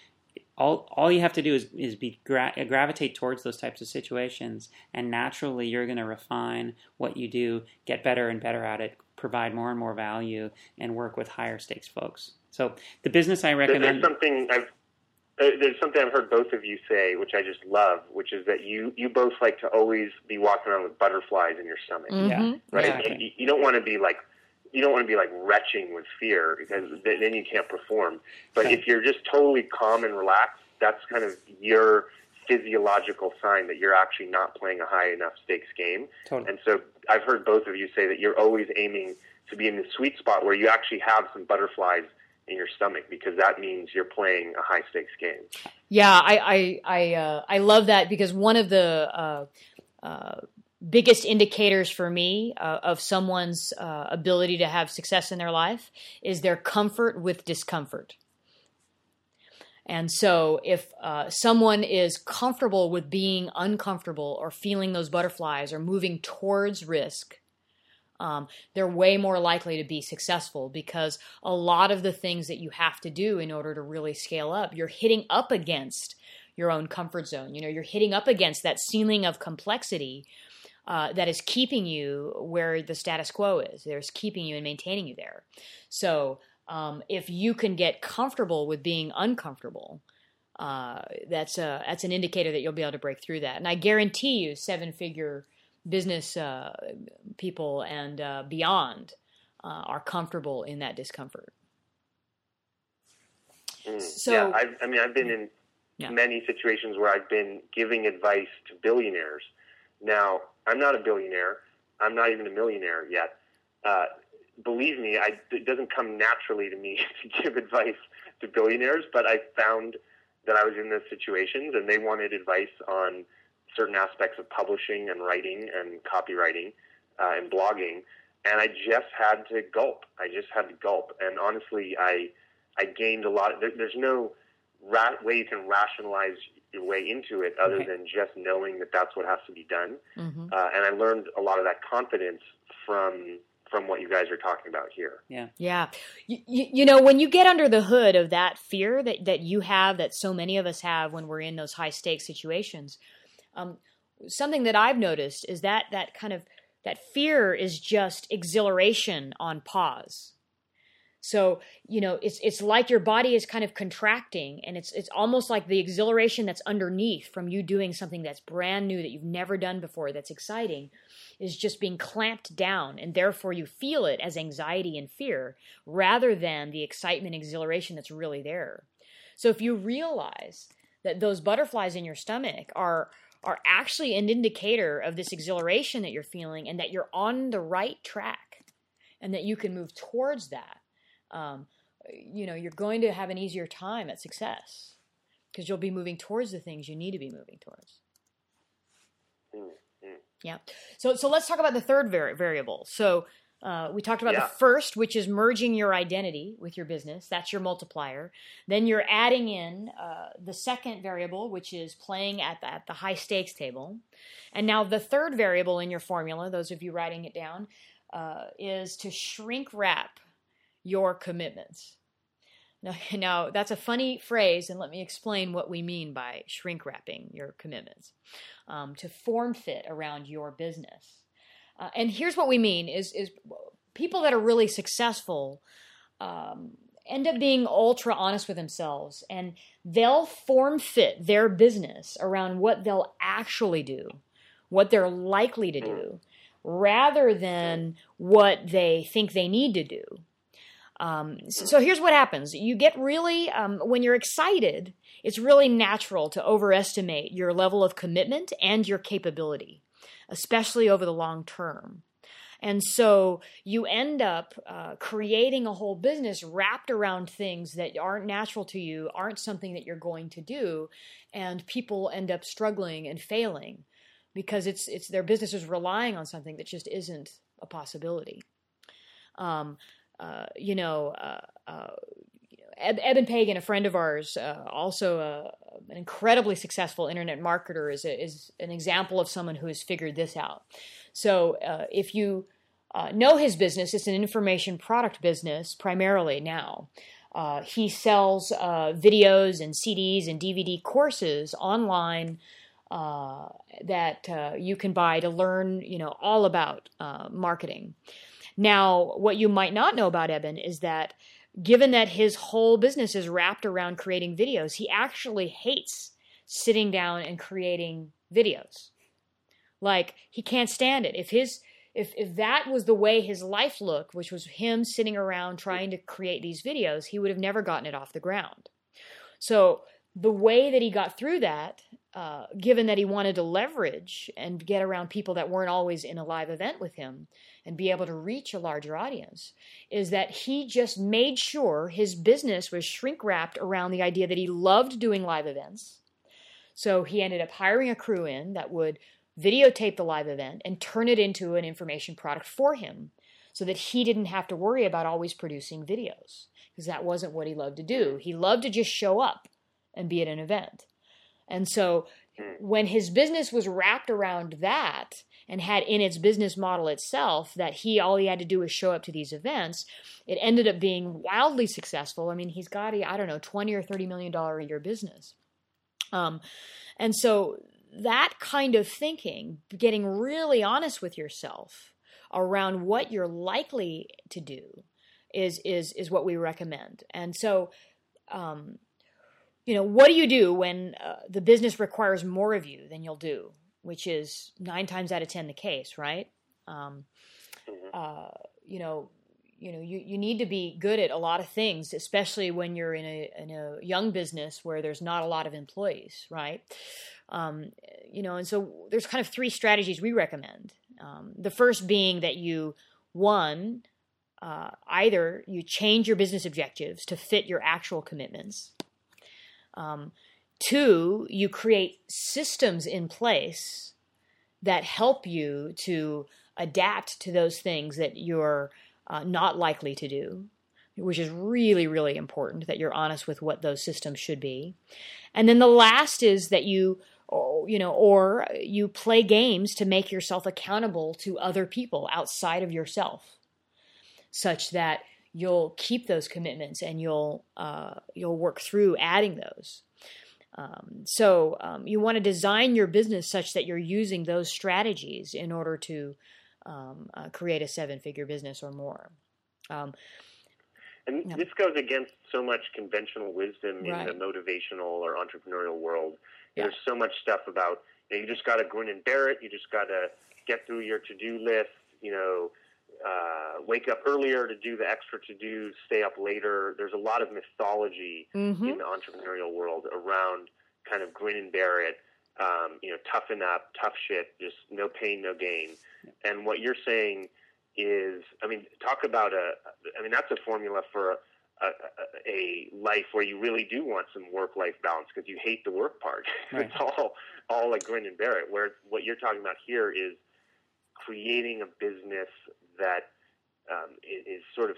All all you have to do is, is be gra- gravitate towards those types of situations, and naturally you're going to refine what you do, get better and better at it, provide more and more value, and work with higher stakes folks. So the business I recommend... There's something I've, uh, there's something I've heard both of you say, which I just love, which is that you, you both like to always be walking around with butterflies in your stomach. Mm-hmm. Yeah, right? Exactly. You, you don't want to be like you don't want to be like retching with fear, because then you can't perform. But right. if you're just totally calm and relaxed, that's kind of your physiological sign that you're actually not playing a high enough stakes game. Totally. And so I've heard both of you say that you're always aiming to be in the sweet spot where you actually have some butterflies in your stomach, because that means you're playing a high stakes game. Yeah, I I I, uh, I love that, because one of the uh, uh, biggest indicators for me uh, of someone's uh, ability to have success in their life is their comfort with discomfort. And so if uh, someone is comfortable with being uncomfortable or feeling those butterflies or moving towards risk, um, they're way more likely to be successful, because a lot of the things that you have to do in order to really scale up, you're hitting up against your own comfort zone. You know, you're hitting up against that ceiling of complexity uh, that is keeping you where the status quo is. There's keeping you and maintaining you there. So Um, if you can get comfortable with being uncomfortable, uh, that's a, that's an indicator that you'll be able to break through that. And I guarantee you, seven-figure business uh, people and uh, beyond uh, are comfortable in that discomfort. Mm, so, yeah, I've, I mean, I've been in yeah. many situations where I've been giving advice to billionaires. Now, I'm not a billionaire. I'm not even a millionaire yet. Uh, Believe me, I, it doesn't come naturally to me to give advice to billionaires, but I found that I was in those situations and they wanted advice on certain aspects of publishing and writing and copywriting uh, and blogging, and I just had to gulp. I just had to gulp. And honestly, I I gained a lot. There, there's no ra- way you can rationalize your way into it other right. than just knowing that that's what has to be done. Mm-hmm. Uh, and I learned a lot of that confidence from from what you guys are talking about here. Yeah. Yeah. You, you, you know, when you get under the hood of that fear that, that you have, that so many of us have when we're in those high stakes situations, um, something that I've noticed is that that kind of, that fear is just exhilaration on pause. So, you know, it's it's like your body is kind of contracting, and it's it's almost like the exhilaration that's underneath from you doing something that's brand new that you've never done before, that's exciting, is just being clamped down, and therefore you feel it as anxiety and fear rather than the excitement, exhilaration that's really there. So if you realize that those butterflies in your stomach are are actually an indicator of this exhilaration that you're feeling, and that you're on the right track, and that you can move towards that, Um, you know, you're going to have an easier time at success because you'll be moving towards the things you need to be moving towards. Mm-hmm. Yeah. So, so let's talk about the third vari- variable. So, uh, we talked about yeah. the first, which is merging your identity with your business. That's your multiplier. Then you're adding in uh, the second variable, which is playing at the, at the high stakes table. And now the third variable in your formula, those of you writing it down, uh, is to shrink wrap your commitments. Now, now, that's a funny phrase, and let me explain what we mean by shrink wrapping your commitments. Um, to form fit around your business. Uh, and here's what we mean is, is people that are really successful um, end up being ultra honest with themselves, and they'll form fit their business around what they'll actually do, what they're likely to do, rather than what they think they need to do. Um, so, so here's what happens. You get really, um, when you're excited, it's really natural to overestimate your level of commitment and your capability, especially over the long term. And so you end up uh, creating a whole business wrapped around things that aren't natural to you, aren't something that you're going to do, and people end up struggling and failing because it's it's their business is relying on something that just isn't a possibility. Um, Uh, you know, uh, uh, Eb- Eben Pagan, a friend of ours, uh, also a, an incredibly successful internet marketer, is, a, is an example of someone who has figured this out. So uh, if you uh, know his business, it's an information product business primarily now. Uh, he sells uh, videos and C Ds and D V D courses online uh, that uh, you can buy to learn, you know, all about uh, marketing. Now, what you might not know about Eben is that given that his whole business is wrapped around creating videos, he actually hates sitting down and creating videos. Like, he can't stand it. If his if if that was the way his life looked, which was him sitting around trying to create these videos, he would have never gotten it off the ground. So the way that he got through that, uh, given that he wanted to leverage and get around people that weren't always in a live event with him and be able to reach a larger audience, is that he just made sure his business was shrink wrapped around the idea that he loved doing live events. So he ended up hiring a crew in that would videotape the live event and turn it into an information product for him so that he didn't have to worry about always producing videos, because that wasn't what he loved to do. He loved to just show up and be at an event. And so when his business was wrapped around that and had in its business model itself that he all he had to do was show up to these events, it ended up being wildly successful. I mean, he's got a, I don't know, twenty or thirty million dollars a year business. Um, and so that kind of thinking, getting really honest with yourself around what you're likely to do, is is is what we recommend. And so, um, you know, what do you do when uh, the business requires more of you than you'll do, which is nine times out of ten the case, right? Um, uh, you know, you know, you, you need to be good at a lot of things, especially when you're in a in a young business where there's not a lot of employees, right? Um, you know, and so there's kind of three strategies we recommend. Um, the first being that you, one, uh, either you change your business objectives to fit your actual commitments. Um, two, you create systems in place that help you to adapt to those things that you're uh, not likely to do, which is really, really important that you're honest with what those systems should be. And then the last is that you, you know, or you play games to make yourself accountable to other people outside of yourself, such that you'll keep those commitments and you'll uh, you'll work through adding those. Um, so um, you want to design your business such that you're using those strategies in order to um, uh, create a seven-figure business or more. Um, And Yeah. this goes against so much conventional wisdom Right. in the motivational or entrepreneurial world. Yeah. There's so much stuff about, you know, you just got to grin and bear it. You just got to get through your to-do list, you know, uh, wake up earlier to do the extra to-do, stay up later. There's a lot of mythology Mm-hmm. in the entrepreneurial world around kind of grin and bear it, um, you know, toughen up, tough shit, just no pain, no gain. And what you're saying is, I mean, talk about a, I mean, that's a formula for a, a, a life where you really do want some work-life balance because you hate the work part. Right. It's all, all like grin and bear it. Where what you're talking about here is creating a business that um, is, is sort of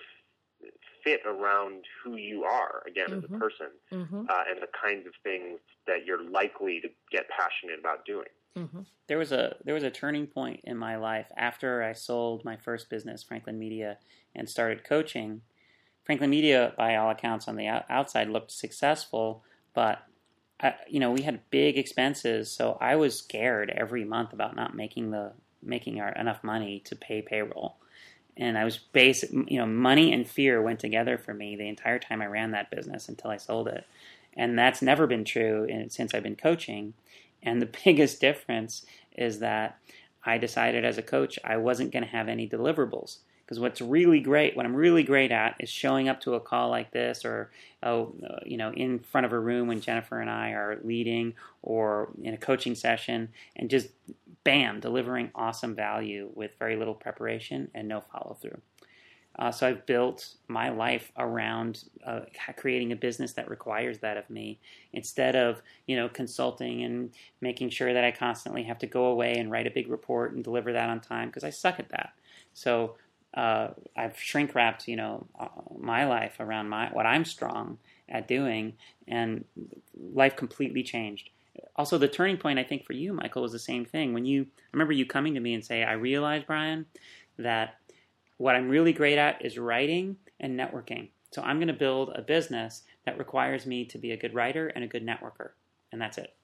fit around who you are, again, as Mm-hmm. a person, Mm-hmm. uh, and the kinds of things that you're likely to get passionate about doing. Mm-hmm. There was a there was a turning point in my life after I sold my first business, Franklin Media, and started coaching. Franklin Media, by all accounts, on the out- outside looked successful, but I, you know, we had big expenses, so I was scared every month about not making the making our, enough money to pay payroll. And I was basic, you know, money and fear went together for me the entire time I ran that business until I sold it. And that's never been true in, since I've been coaching. And the biggest difference is that I decided as a coach I wasn't going to have any deliverables. Because what's really great, what I'm really great at, is showing up to a call like this, or oh, uh, you know, in front of a room when Jennifer and I are leading, or in a coaching session, and just bam, delivering awesome value with very little preparation and no follow through. Uh, so I've built my life around uh, creating a business that requires that of me, instead of, you know, consulting and making sure that I constantly have to go away and write a big report and deliver that on time, because I suck at that. So uh, I've shrink wrapped, you know, uh, my life around my what I'm strong at doing, and life completely changed. Also, the turning point, I think, for you, Michael, was the same thing. When you, I remember you coming to me and say, I realized, Brian, that what I'm really great at is writing and networking. So I'm going to build a business that requires me to be a good writer and a good networker. And that's it.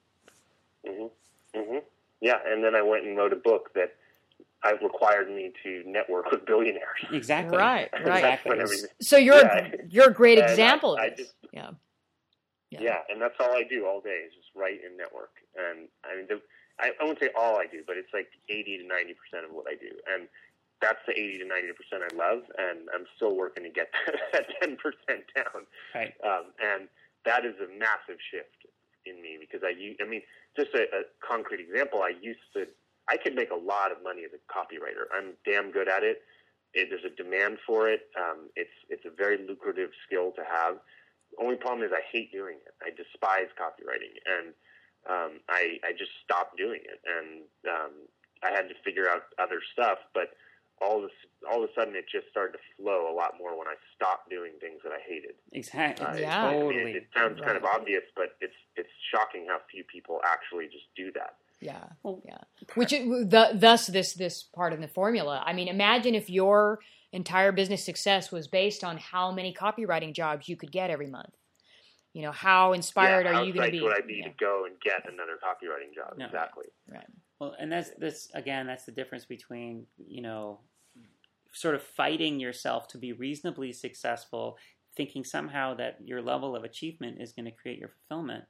Mm-hmm. Mm-hmm. Yeah, and then I went and wrote a book that I required me to network with billionaires. Exactly. Right, And right. that's when everything- So you're Yeah. you're a great And I- example I of this. just- Yeah. Yeah. and that's all I do all day is just write and network. And I mean, the, I, I won't say all I do, but it's like eighty to ninety percent of what I do. And that's the eighty to ninety percent I love, and I'm still working to get that ten percent down. Right. Um, and that is a massive shift in me because I, u- I mean, just a, a concrete example, I used to, I could make a lot of money as a copywriter. I'm damn good at it. it there's a demand for it. Um, it's, it's a very lucrative skill to have. The only problem is I hate doing it. I despise copywriting, and um, I, I just stopped doing it. And um, I had to figure out other stuff, but all this, all of a sudden it just started to flow a lot more when I stopped doing things that I hated. Exactly. Uh, Yeah. I mean, Totally. it, it sounds kind of Right. obvious, but it's it's shocking how few people actually just do that. Yeah, Well, yeah. Which is, the, thus this this part of the formula. I mean, imagine if your entire business success was based on how many copywriting jobs you could get every month. You know, how inspired yeah, are you going to how psyched be? would I be Yeah. to go and get another copywriting job? No. Exactly. Right. Well, and that's this again. That's the difference between, you know, sort of fighting yourself to be reasonably successful, thinking somehow that your level of achievement is going to create your fulfillment,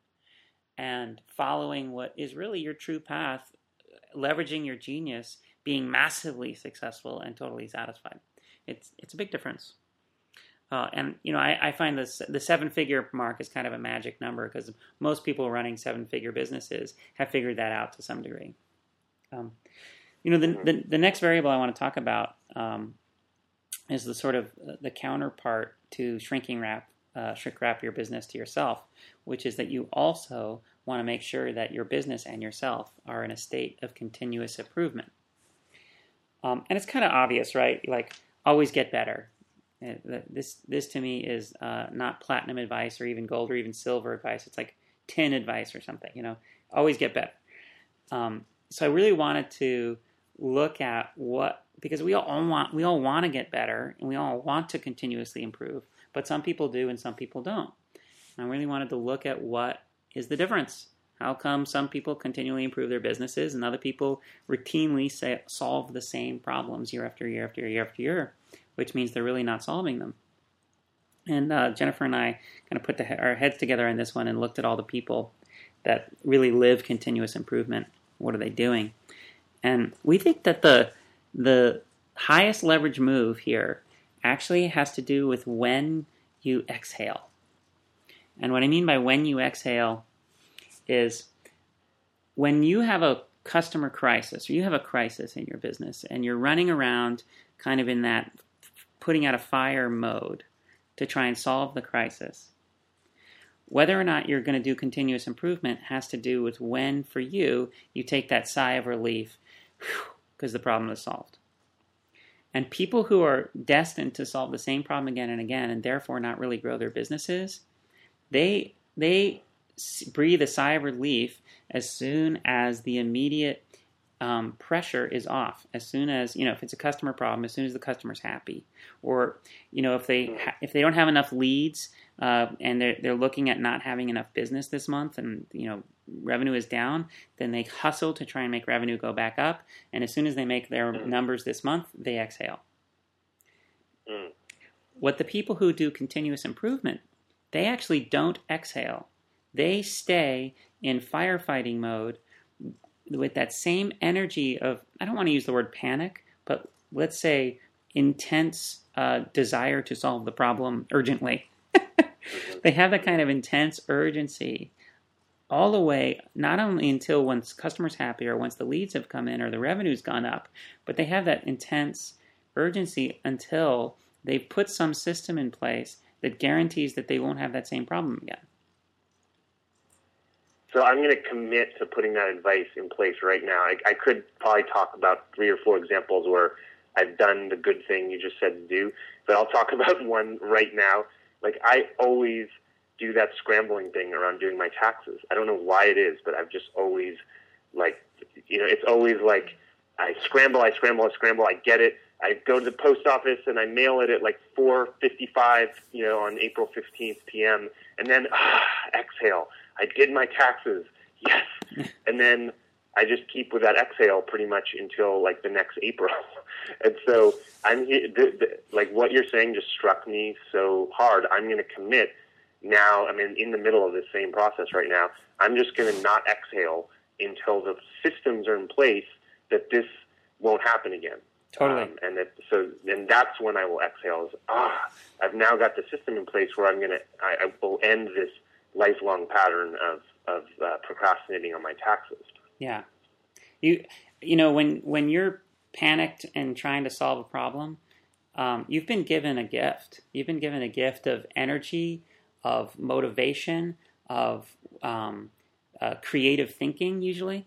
and following what is really your true path, leveraging your genius, being massively successful and totally satisfied. It's it's a big difference. Uh, and you know, I, I find this the seven-figure mark is kind of a magic number because most people running seven-figure businesses have figured that out to some degree. Um, you know, the, the the next variable I want to talk about um, is the sort of uh, the counterpart to shrinking wrap, uh, shrink wrap your business to yourself, which is that you also want to make sure that your business and yourself are in a state of continuous improvement. Um, and it's kind of obvious, right? Like, always get better. Uh, This this to me is uh, not platinum advice or even gold or even silver advice. It's like tin advice or something. You know, always get better. Um, so I really wanted to look at what, because we all want we all want to get better and we all want to continuously improve, but some people do and some people don't. And I really wanted to look at what is the difference. How come some people continually improve their businesses and other people routinely say, solve the same problems year after year after year after year, which means they're really not solving them. And uh, Jennifer and I kind of put the, our heads together on this one and looked at all the people that really live continuous improvement. What are they doing? And we think that the the highest leverage move here actually has to do with when you exhale. And what I mean by when you exhale is when you have a customer crisis, or you have a crisis in your business, and you're running around kind of in that putting out a fire mode to try and solve the crisis. Whether or not you're going to do continuous improvement has to do with when, for you, you take that sigh of relief because the problem is solved. And people who are destined to solve the same problem again and again, and therefore not really grow their businesses, they they breathe a sigh of relief as soon as the immediate um, pressure is off. As soon as, you know, if it's a customer problem, as soon as the customer's happy, or you know, if they ha- if they don't have enough leads uh, and they're they're looking at not having enough business this month, and you know, revenue is down, then they hustle to try and make revenue go back up. And as soon as they make their mm. numbers this month, they exhale. Mm. What the people who do continuous improvement, they actually don't exhale. They stay in firefighting mode with that same energy of, I don't want to use the word panic, but let's say intense uh, desire to solve the problem urgently. They have that kind of intense urgency all the way, not only until once customers happy or once the leads have come in or the revenue's gone up, but they have that intense urgency until they've put some system in place that guarantees that they won't have that same problem again. So I'm going to commit to putting that advice in place right now. I, I could probably talk about three or four examples where I've done the good thing you just said to do, but I'll talk about one right now. Like, I always do that scrambling thing around doing my taxes. I don't know why it is, but I've just always, like, you know, it's always like I scramble, I scramble, I scramble, I get it. I go to the post office and I mail it at like four fifty-five, you know, on April fifteenth p m And then, ah, exhale. I did my taxes. Yes. And then I just keep with that exhale pretty much until like the next April. And so I'm the, the, like what you're saying just struck me so hard. I'm going to commit now. I mean, in the middle of this same process right now, I'm just going to not exhale until the systems are in place that this won't happen again. Totally. Um, and that, so then that's when I will exhale is, ah, I've now got the system in place where I'm going to, I, I will end this lifelong pattern of, of uh, procrastinating on my taxes. Yeah. You, you know, when, when you're panicked and trying to solve a problem, um, you've been given a gift. You've been given a gift of energy, of motivation, of um, uh, creative thinking, usually.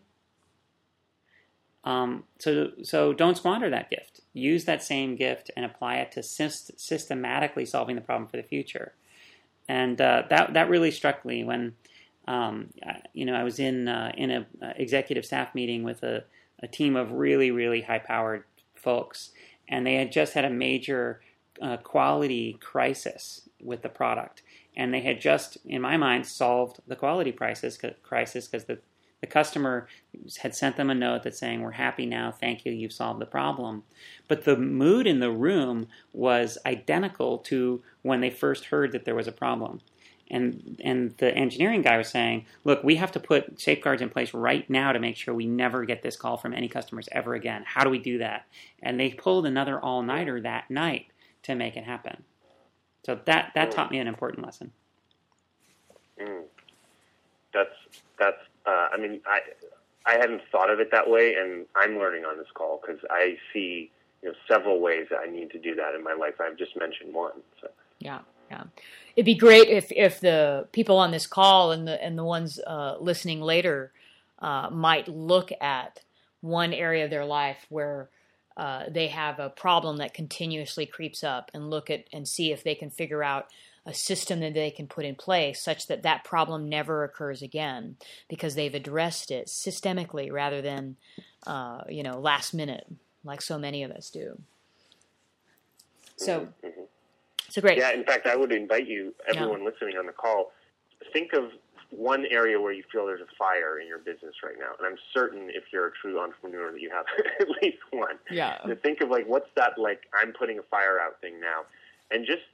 Um, so, so don't squander that gift. Use that same gift and apply it to syst- systematically solving the problem for the future. And uh, that that really struck me when, um, you know, I was in uh, in a uh, executive staff meeting with a, a team of really really high powered folks, and they had just had a major uh, quality crisis with the product, and they had just, in my mind, solved the quality crisis crisis because the The customer had sent them a note that's saying, we're happy now, thank you, you've solved the problem. But the mood in the room was identical to when they first heard that there was a problem. And and the engineering guy was saying, look, we have to put safeguards in place right now to make sure we never get this call from any customers ever again. How do we do that? And they pulled another all-nighter that night to make it happen. So that, that taught me an important lesson. Mm. That's, that's, Uh, I mean, I I hadn't thought of it that way, and I'm learning on this call because I see, you know, several ways that I need to do that in my life. I've just mentioned one. So. Yeah, yeah. It'd be great if, if the people on this call and the and the ones uh, listening later uh, might look at one area of their life where uh, they have a problem that continuously creeps up, and look at and see if they can figure out a system that they can put in place such that that problem never occurs again because they've addressed it systemically rather than, uh, you know, last minute, like so many of us do. So, mm-hmm. so great. Yeah, in fact, I would invite you, everyone yeah. listening on the call, think of one area where you feel there's a fire in your business right now. And I'm certain if you're a true entrepreneur that you have at least one. Yeah. To think of, like, what's that, like, I'm putting a fire out thing now. And just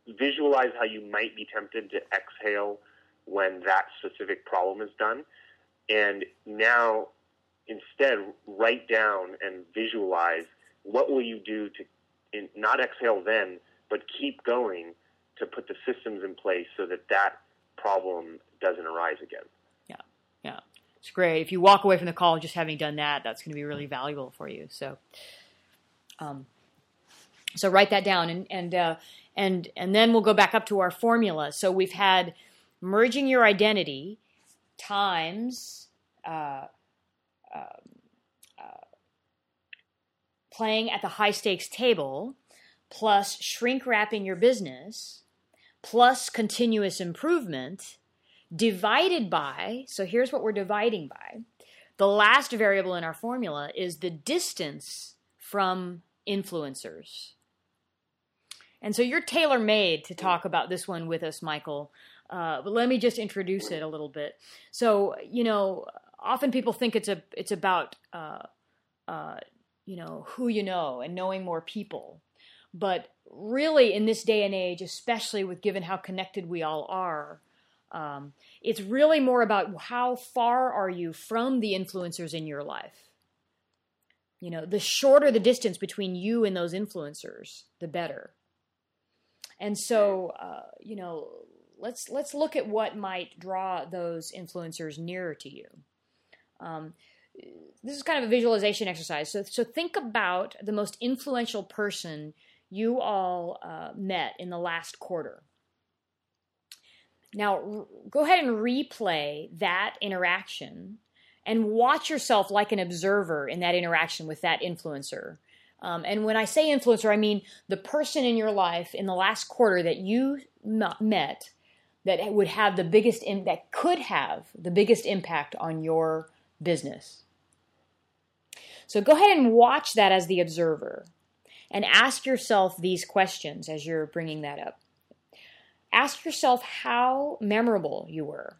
visualize how you might be tempted to exhale when that specific problem is done. And now, instead, write down and visualize what will you do to in, not exhale then, but keep going to put the systems in place so that that problem doesn't arise again. Yeah, yeah. It's great. If you walk away from the call just having done that, that's going to be really valuable for you. So, um, so write that down, and and uh, and and then we'll go back up to our formula. So we've had merging your identity times uh, uh, uh, playing at the high stakes table, plus shrink wrapping your business, plus continuous improvement, divided by, so here's what we're dividing by. The last variable in our formula is the distance from influencers. And so you're tailor-made to talk about this one with us, Michael. Uh, but let me just introduce it a little bit. So, you know, often people think it's a it's about, uh, uh, you know, who you know and knowing more people. But really, in this day and age, especially with given how connected we all are, um, it's really more about how far are you from the influencers in your life. You know, the shorter the distance between you and those influencers, the better. And so, uh, you know, let's let's look at what might draw those influencers nearer to you. Um, this is kind of a visualization exercise. So, so think about the most influential person you all uh, met in the last quarter. Now, r- go ahead and replay that interaction and watch yourself like an observer in that interaction with that influencer. Um, and when I say influencer, I mean the person in your life in the last quarter that you m- met that would have the biggest, in- that could have the biggest impact on your business. So go ahead and watch that as the observer and ask yourself these questions as you're bringing that up. Ask yourself how memorable you were.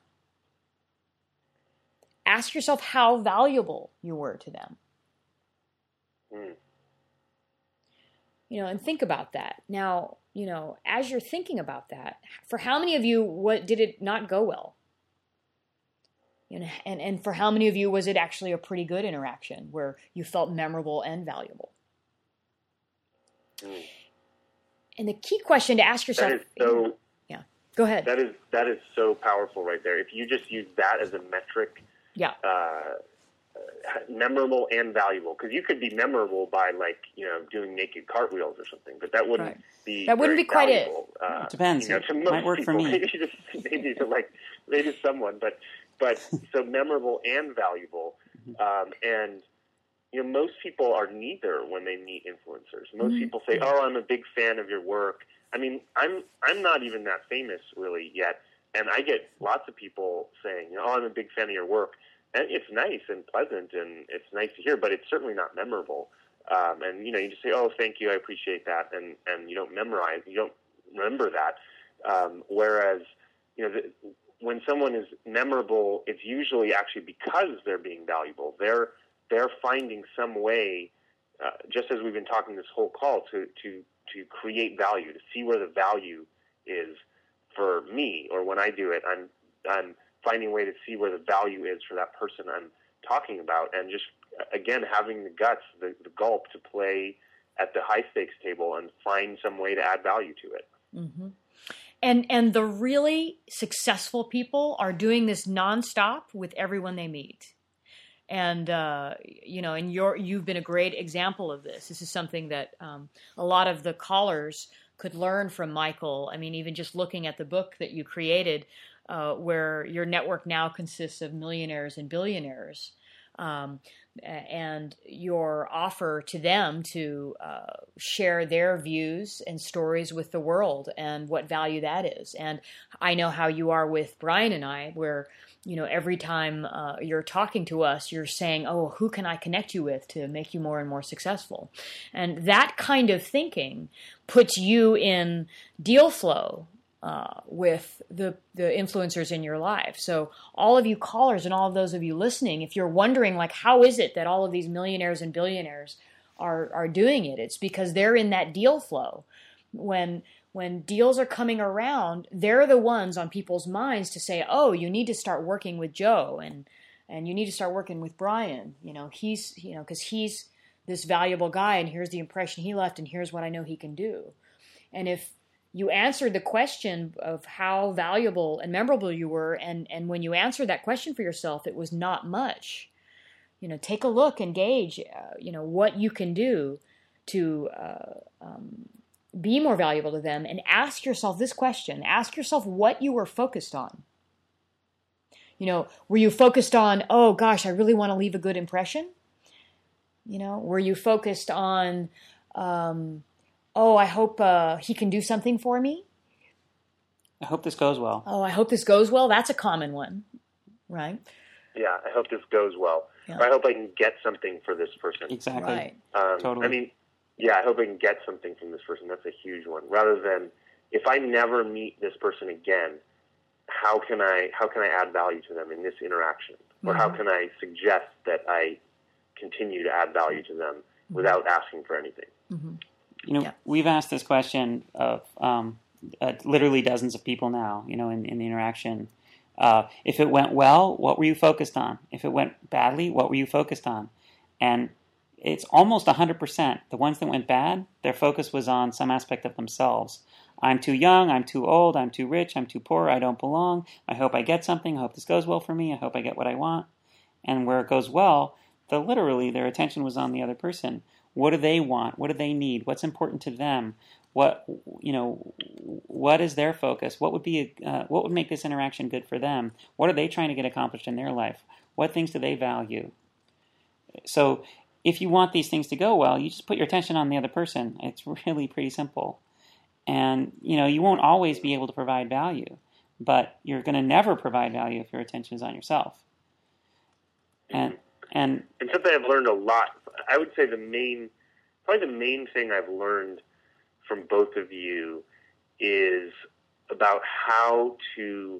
Ask yourself how valuable you were to them. Mm. You know, and think about that. Now, you know, as you're thinking about that, for how many of you what did it not go well? You know, and, and for how many of you was it actually a pretty good interaction where you felt memorable and valuable? Mm. And the key question to ask yourself, that is so, yeah, go ahead. That is that is so powerful right there. If you just use that as a metric, yeah, uh, memorable and valuable, because you could be memorable by like you know doing naked cartwheels or something, but that wouldn't right. be that wouldn't be quite valuable. it. Uh, it depends. You know, it might work people, for me. Maybe just maybe to like maybe someone, but but so memorable and valuable, um, and. You know, most people are neither when they meet influencers. Most mm-hmm. people say, "Oh, I'm a big fan of your work." I mean, I'm I'm not even that famous really yet, and I get lots of people saying, "Oh, I'm a big fan of your work," and it's nice and pleasant, and it's nice to hear, but it's certainly not memorable. Um, and you know, you just say, "Oh, thank you, I appreciate that," and and you don't memorize, you don't remember that. Um, whereas, you know, the, when someone is memorable, it's usually actually because they're being valuable. They're They're finding some way, uh, just as we've been talking this whole call, to, to, to create value, to see where the value is for me, or when I do it, I'm I'm finding a way to see where the value is for that person I'm talking about, and just again having the guts, the, the gulp to play at the high stakes table and find some way to add value to it. Mm-hmm. And and the really successful people are doing this nonstop with everyone they meet. And, uh, you know, and you're, you've been a great example of this. This is something that um, a lot of the callers could learn from Michael. I mean, even just looking at the book that you created, uh, where your network now consists of millionaires and billionaires, um, and your offer to them to uh, share their views and stories with the world and what value that is. And I know how you are with Brian and I, where you know, every time uh, you're talking to us, you're saying, oh, who can I connect you with to make you more and more successful? And that kind of thinking puts you in deal flow uh, with the, the influencers in your life. So all of you callers and all of those of you listening, if you're wondering, like, how is it that all of these millionaires and billionaires are, are doing it? It's because they're in that deal flow. When when deals are coming around, they're the ones on people's minds to say, oh, you need to start working with Joe, and and you need to start working with Brian. You know, he's, you know, because he's this valuable guy, and here's the impression he left, and here's what I know he can do. And if you answered the question of how valuable and memorable you were, and, and when you answered that question for yourself, it was not much, you know, take a look and gauge, uh, you know, what you can do to uh, um, be more valuable to them, and ask yourself this question. Ask yourself what you were focused on. You know, were you focused on, oh gosh, I really want to leave a good impression? You know, were you focused on, um, oh, I hope uh, he can do something for me? I hope this goes well. Oh, I hope this goes well. That's a common one, right? Yeah, I hope this goes well. Yeah. Or I hope I can get something for this person. Exactly. Right. Um, Totally. I mean, yeah, I hope I can get something from this person. That's a huge one. Rather than, if I never meet this person again, how can I how can I add value to them in this interaction? Or Mm-hmm. how can I suggest that I continue to add value to them Mm-hmm. without asking for anything? Mm-hmm. You know, Yeah. we've asked this question of um, uh, literally dozens of people now, you know, in, in the interaction. Uh, if it went well, what were you focused on? If it went badly, what were you focused on? And it's almost one hundred percent. The ones that went bad, their focus was on some aspect of themselves. I'm too young, I'm too old, I'm too rich, I'm too poor, I don't belong. I hope I get something, I hope this goes well for me, I hope I get what I want. And where it goes well, the literally their attention was on the other person. What do they want? What do they need? What's important to them? What, you know, what is their focus? What would be a, uh, what would make this interaction good for them? What are they trying to get accomplished in their life? What things do they value? So if you want these things to go well, you just put your attention on the other person. It's really pretty simple. And, you know, you won't always be able to provide value, but you're going to never provide value if your attention is on yourself. And, and, And something I've learned a lot, I would say the main, probably the main thing I've learned from both of you is about how to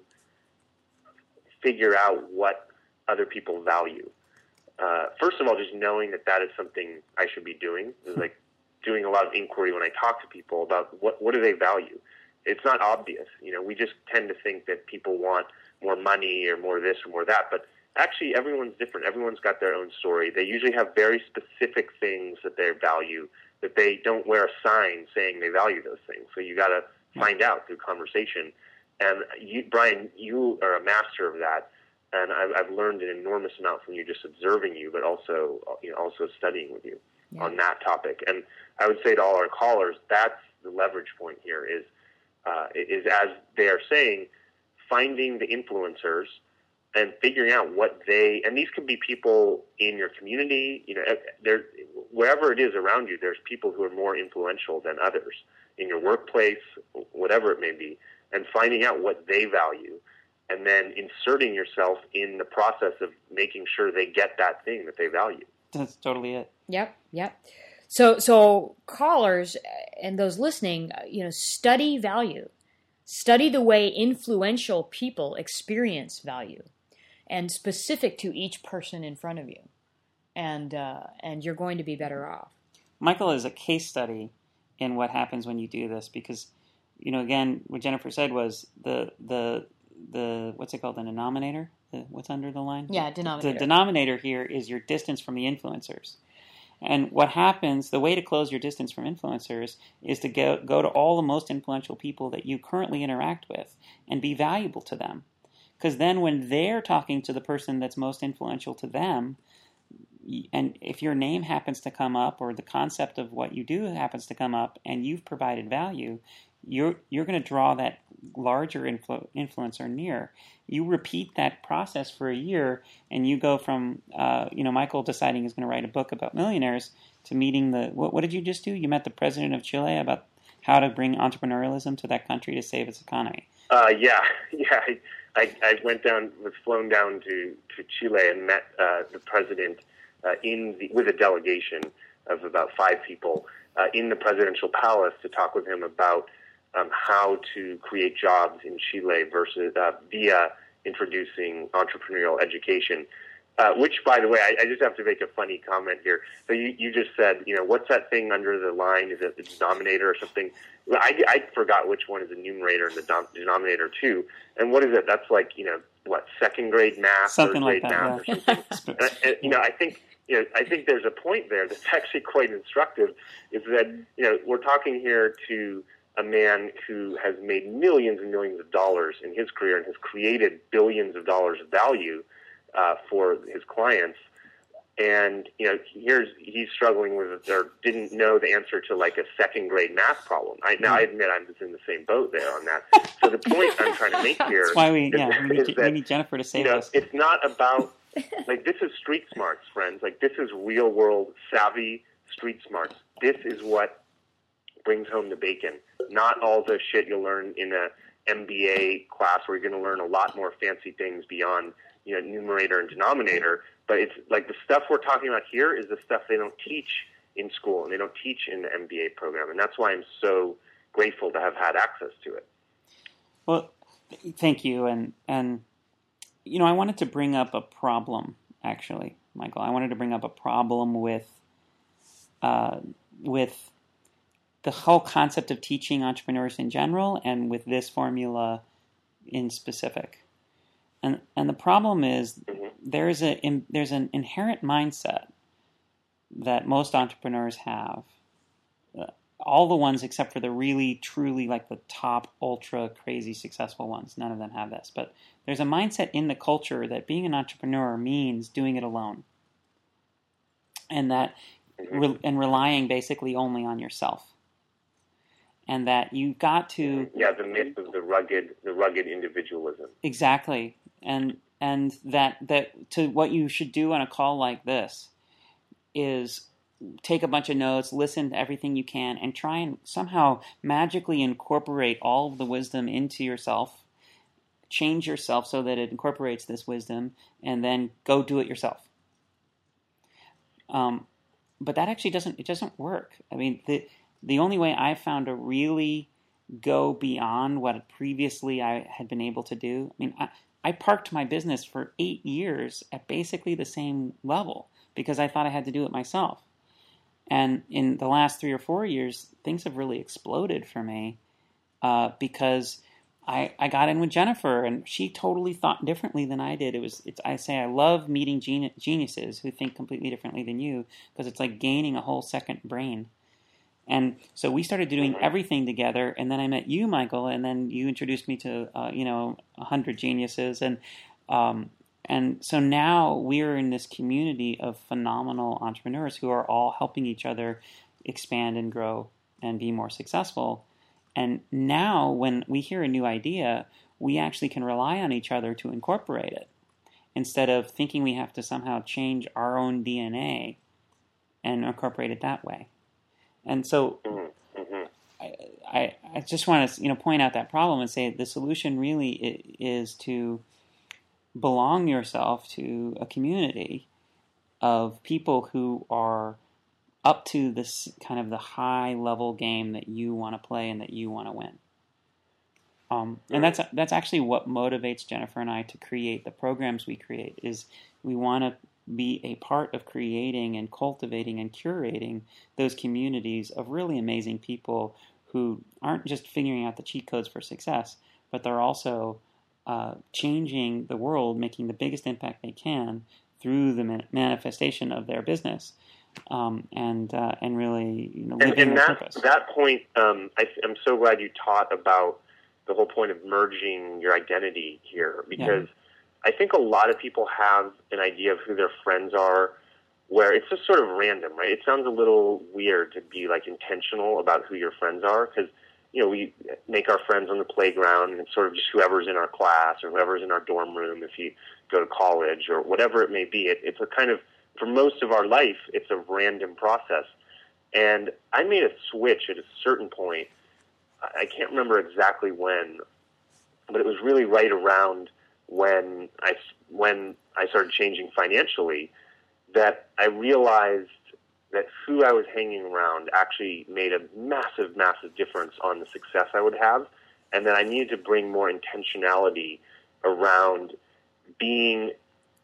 figure out what other people value. Uh, first of all, just knowing that that is something I should be doing. It's like doing a lot of inquiry when I talk to people about what, what do they value. It's not obvious. You know, we just tend to think that people want more money or more this or more that, but actually everyone's different. Everyone's got their own story. They usually have very specific things that they value, that they don't wear a sign saying they value those things. So you got to find out through conversation. And you, Brian, you are a master of that. And I've, I've learned an enormous amount from you just observing you, but also, you know, also studying with you yeah. on that topic. And I would say to all our callers, that's the leverage point here is, uh, is as they are saying, finding the influencers and figuring out what they, and these could be people in your community, you know, there, wherever it is around you, there's people who are more influential than others in your workplace, whatever it may be, and finding out what they value. And then inserting yourself in the process of making sure they get that thing that they value. That's totally it. Yep, yep. So, so callers and those listening, you know, study value. Study the way influential people experience value, and specific to each person in front of you, and uh, and you're going to be better off. Michael is a case study in what happens when you do this, because, you know, again, what Jennifer said was the the the what's it called, the denominator? The, what's under the line? Yeah, denominator. The denominator here is your distance from the influencers. And what happens, the way to close your distance from influencers is to go, go to all the most influential people that you currently interact with and be valuable to them. Because then when they're talking to the person that's most influential to them, and if your name happens to come up or the concept of what you do happens to come up and you've provided value, you're you're going to draw that larger influ- influencer near. You repeat that process for a year, and you go from, uh, you know, Michael deciding he's going to write a book about millionaires to meeting the, what, what did you just do? You met the president of Chile about how to bring entrepreneurialism to that country to save its economy. Uh, yeah, yeah. I, I, I went down, was flown down to, to Chile and met uh, the president uh, in the, with a delegation of about five people uh, in the presidential palace to talk with him about Um, how to create jobs in Chile versus uh, via introducing entrepreneurial education. Uh, which, by the way, I, I just have to make a funny comment here. So you, you just said, you know, what's that thing under the line? Is it the denominator or something? Well, I, I forgot which one is the numerator and the dom- denominator too. And what is it? That's like, you know, what, second grade math, something third grade like that, math yeah. or something. and, and, you know, I think, you know, I think there's a point there that's actually quite instructive. Is that, you know, we're talking here to a man who has made millions and millions of dollars in his career and has created billions of dollars of value Uh, for his clients, and you know, here's he's struggling with or didn't know the answer to like a second grade math problem. I, now I admit I'm just in the same boat there on that. So the point I'm trying to make here That's why we is, yeah we need, is that, we need Jennifer to save you know, us. it's not about like this is street smarts, friends. Like this is real world savvy street smarts. This is what brings home the bacon. Not all the shit you'll learn in a M B A class where you're going to learn a lot more fancy things beyond, you know, numerator and denominator, but it's like the stuff we're talking about here is the stuff they don't teach in school and they don't teach in the M B A program, and that's why I'm so grateful to have had access to it. Well, thank you, and and you know, I wanted to bring up a problem actually, Michael. I wanted to bring up a problem with uh, with the whole concept of teaching entrepreneurs in general, and with this formula in specific. And and the problem is there is a in, there's an inherent mindset that most entrepreneurs have. Uh, all the ones except for the really, truly like the top, ultra crazy successful ones. None of them have this. But there's a mindset in the culture that being an entrepreneur means doing it alone, and that re- and relying basically only on yourself. And that you got to yeah the myth of the rugged the rugged individualism. Exactly. And and that that to what you should do on a call like this is take a bunch of notes, listen to everything you can, and try and somehow magically incorporate all of the wisdom into yourself, change yourself so that it incorporates this wisdom, and then go do it yourself. Um, but that actually doesn't it doesn't work. I mean, the the only way I found to really go beyond what previously I had been able to do, I mean, I, I parked my business for eight years at basically the same level because I thought I had to do it myself. And in the last three or four years, things have really exploded for me uh, because I, I got in with Jennifer, and she totally thought differently than I did. It was it's, I say I love meeting geni- geniuses who think completely differently than you because it's like gaining a whole second brain. And so we started doing everything together, and then I met you, Michael, and then you introduced me to, uh, you know, a hundred geniuses, and um, and so now we're in this community of phenomenal entrepreneurs who are all helping each other expand and grow and be more successful. And now when we hear a new idea, we actually can rely on each other to incorporate it, instead of thinking we have to somehow change our own D N A and incorporate it that way. And so Mm-hmm. I, I, I just want to, you know, point out that problem and say the solution really is to belong yourself to a community of people who are up to this kind of the high level game that you want to play and that you want to win. Um, and that's that's actually what motivates Jennifer and I to create the programs we create. Is we want to be a part of creating and cultivating and curating those communities of really amazing people who aren't just figuring out the cheat codes for success, but they're also uh, changing the world, making the biggest impact they can through the man- manifestation of their business, um, and uh, and really, you know, living and, and their that, purpose. that point, um, I, I'm so glad you taught about the whole point of merging your identity here, because Yeah. I think a lot of people have an idea of who their friends are where it's just sort of random, right? It sounds a little weird to be like intentional about who your friends are, because, you know, we make our friends on the playground and it's sort of just whoever's in our class or whoever's in our dorm room if you go to college or whatever it may be. It, it's a kind of, for most of our life, it's a random process. And I made a switch at a certain point. I can't remember exactly when, but it was really right around when I, when I started changing financially, that I realized that who I was hanging around actually made a massive, massive difference on the success I would have, and that I needed to bring more intentionality around being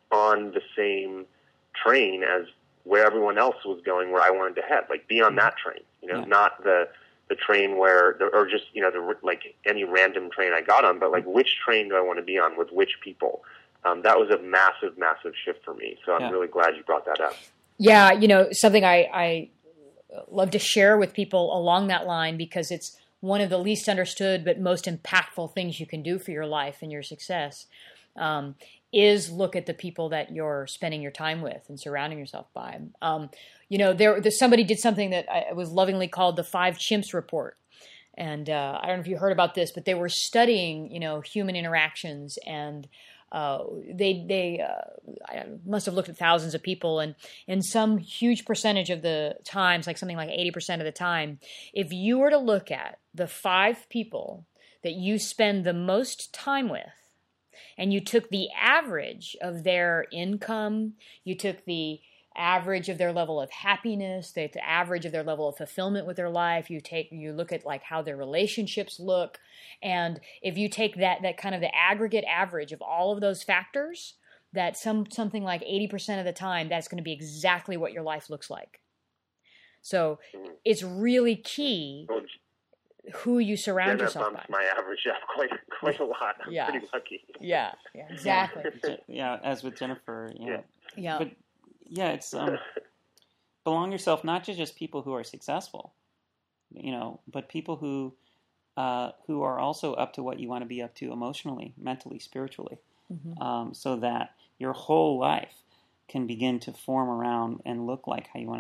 on the same train as where everyone else was going, where I wanted to head, like be on that train, you know, yeah. not the the train where, the, or just, you know, the, like any random train I got on, but like which train do I want to be on with which people? Um, that was a massive, massive shift for me. So I'm yeah. really glad you brought that up. Yeah, you know, something I, I love to share with people along that line, because it's one of the least understood but most impactful things you can do for your life and your success, um, is look at the people that you're spending your time with and surrounding yourself by. Um, you know, there, there somebody did something that I, was lovingly called the Five Chimps Report. And uh, I don't know if you heard about this, but they were studying, you know, human interactions, and uh, they they uh, I must have looked at thousands of people, and in some huge percentage of the times, like something like eighty percent of the time, if you were to look at the five people that you spend the most time with, and you took the average of their income, you took the average of their level of happiness, the average of their level of fulfillment with their life, you take, you look at like how their relationships look, and if you take that that kind of the aggregate average of all of those factors, that some something like eighty percent of the time, that's going to be exactly what your life looks like. So it's really key who you surround yeah, yourself that bumps by. My average up quite quite a lot. I'm yeah. pretty lucky. Yeah, yeah, exactly. Yeah, as with Jennifer. You know, yeah. Yeah. But yeah, it's um, belong yourself not to just people who are successful, you know, but people who uh, who are also up to what you want to be up to emotionally, mentally, spiritually, mm-hmm. um, so that your whole life can begin to form around and look like how you want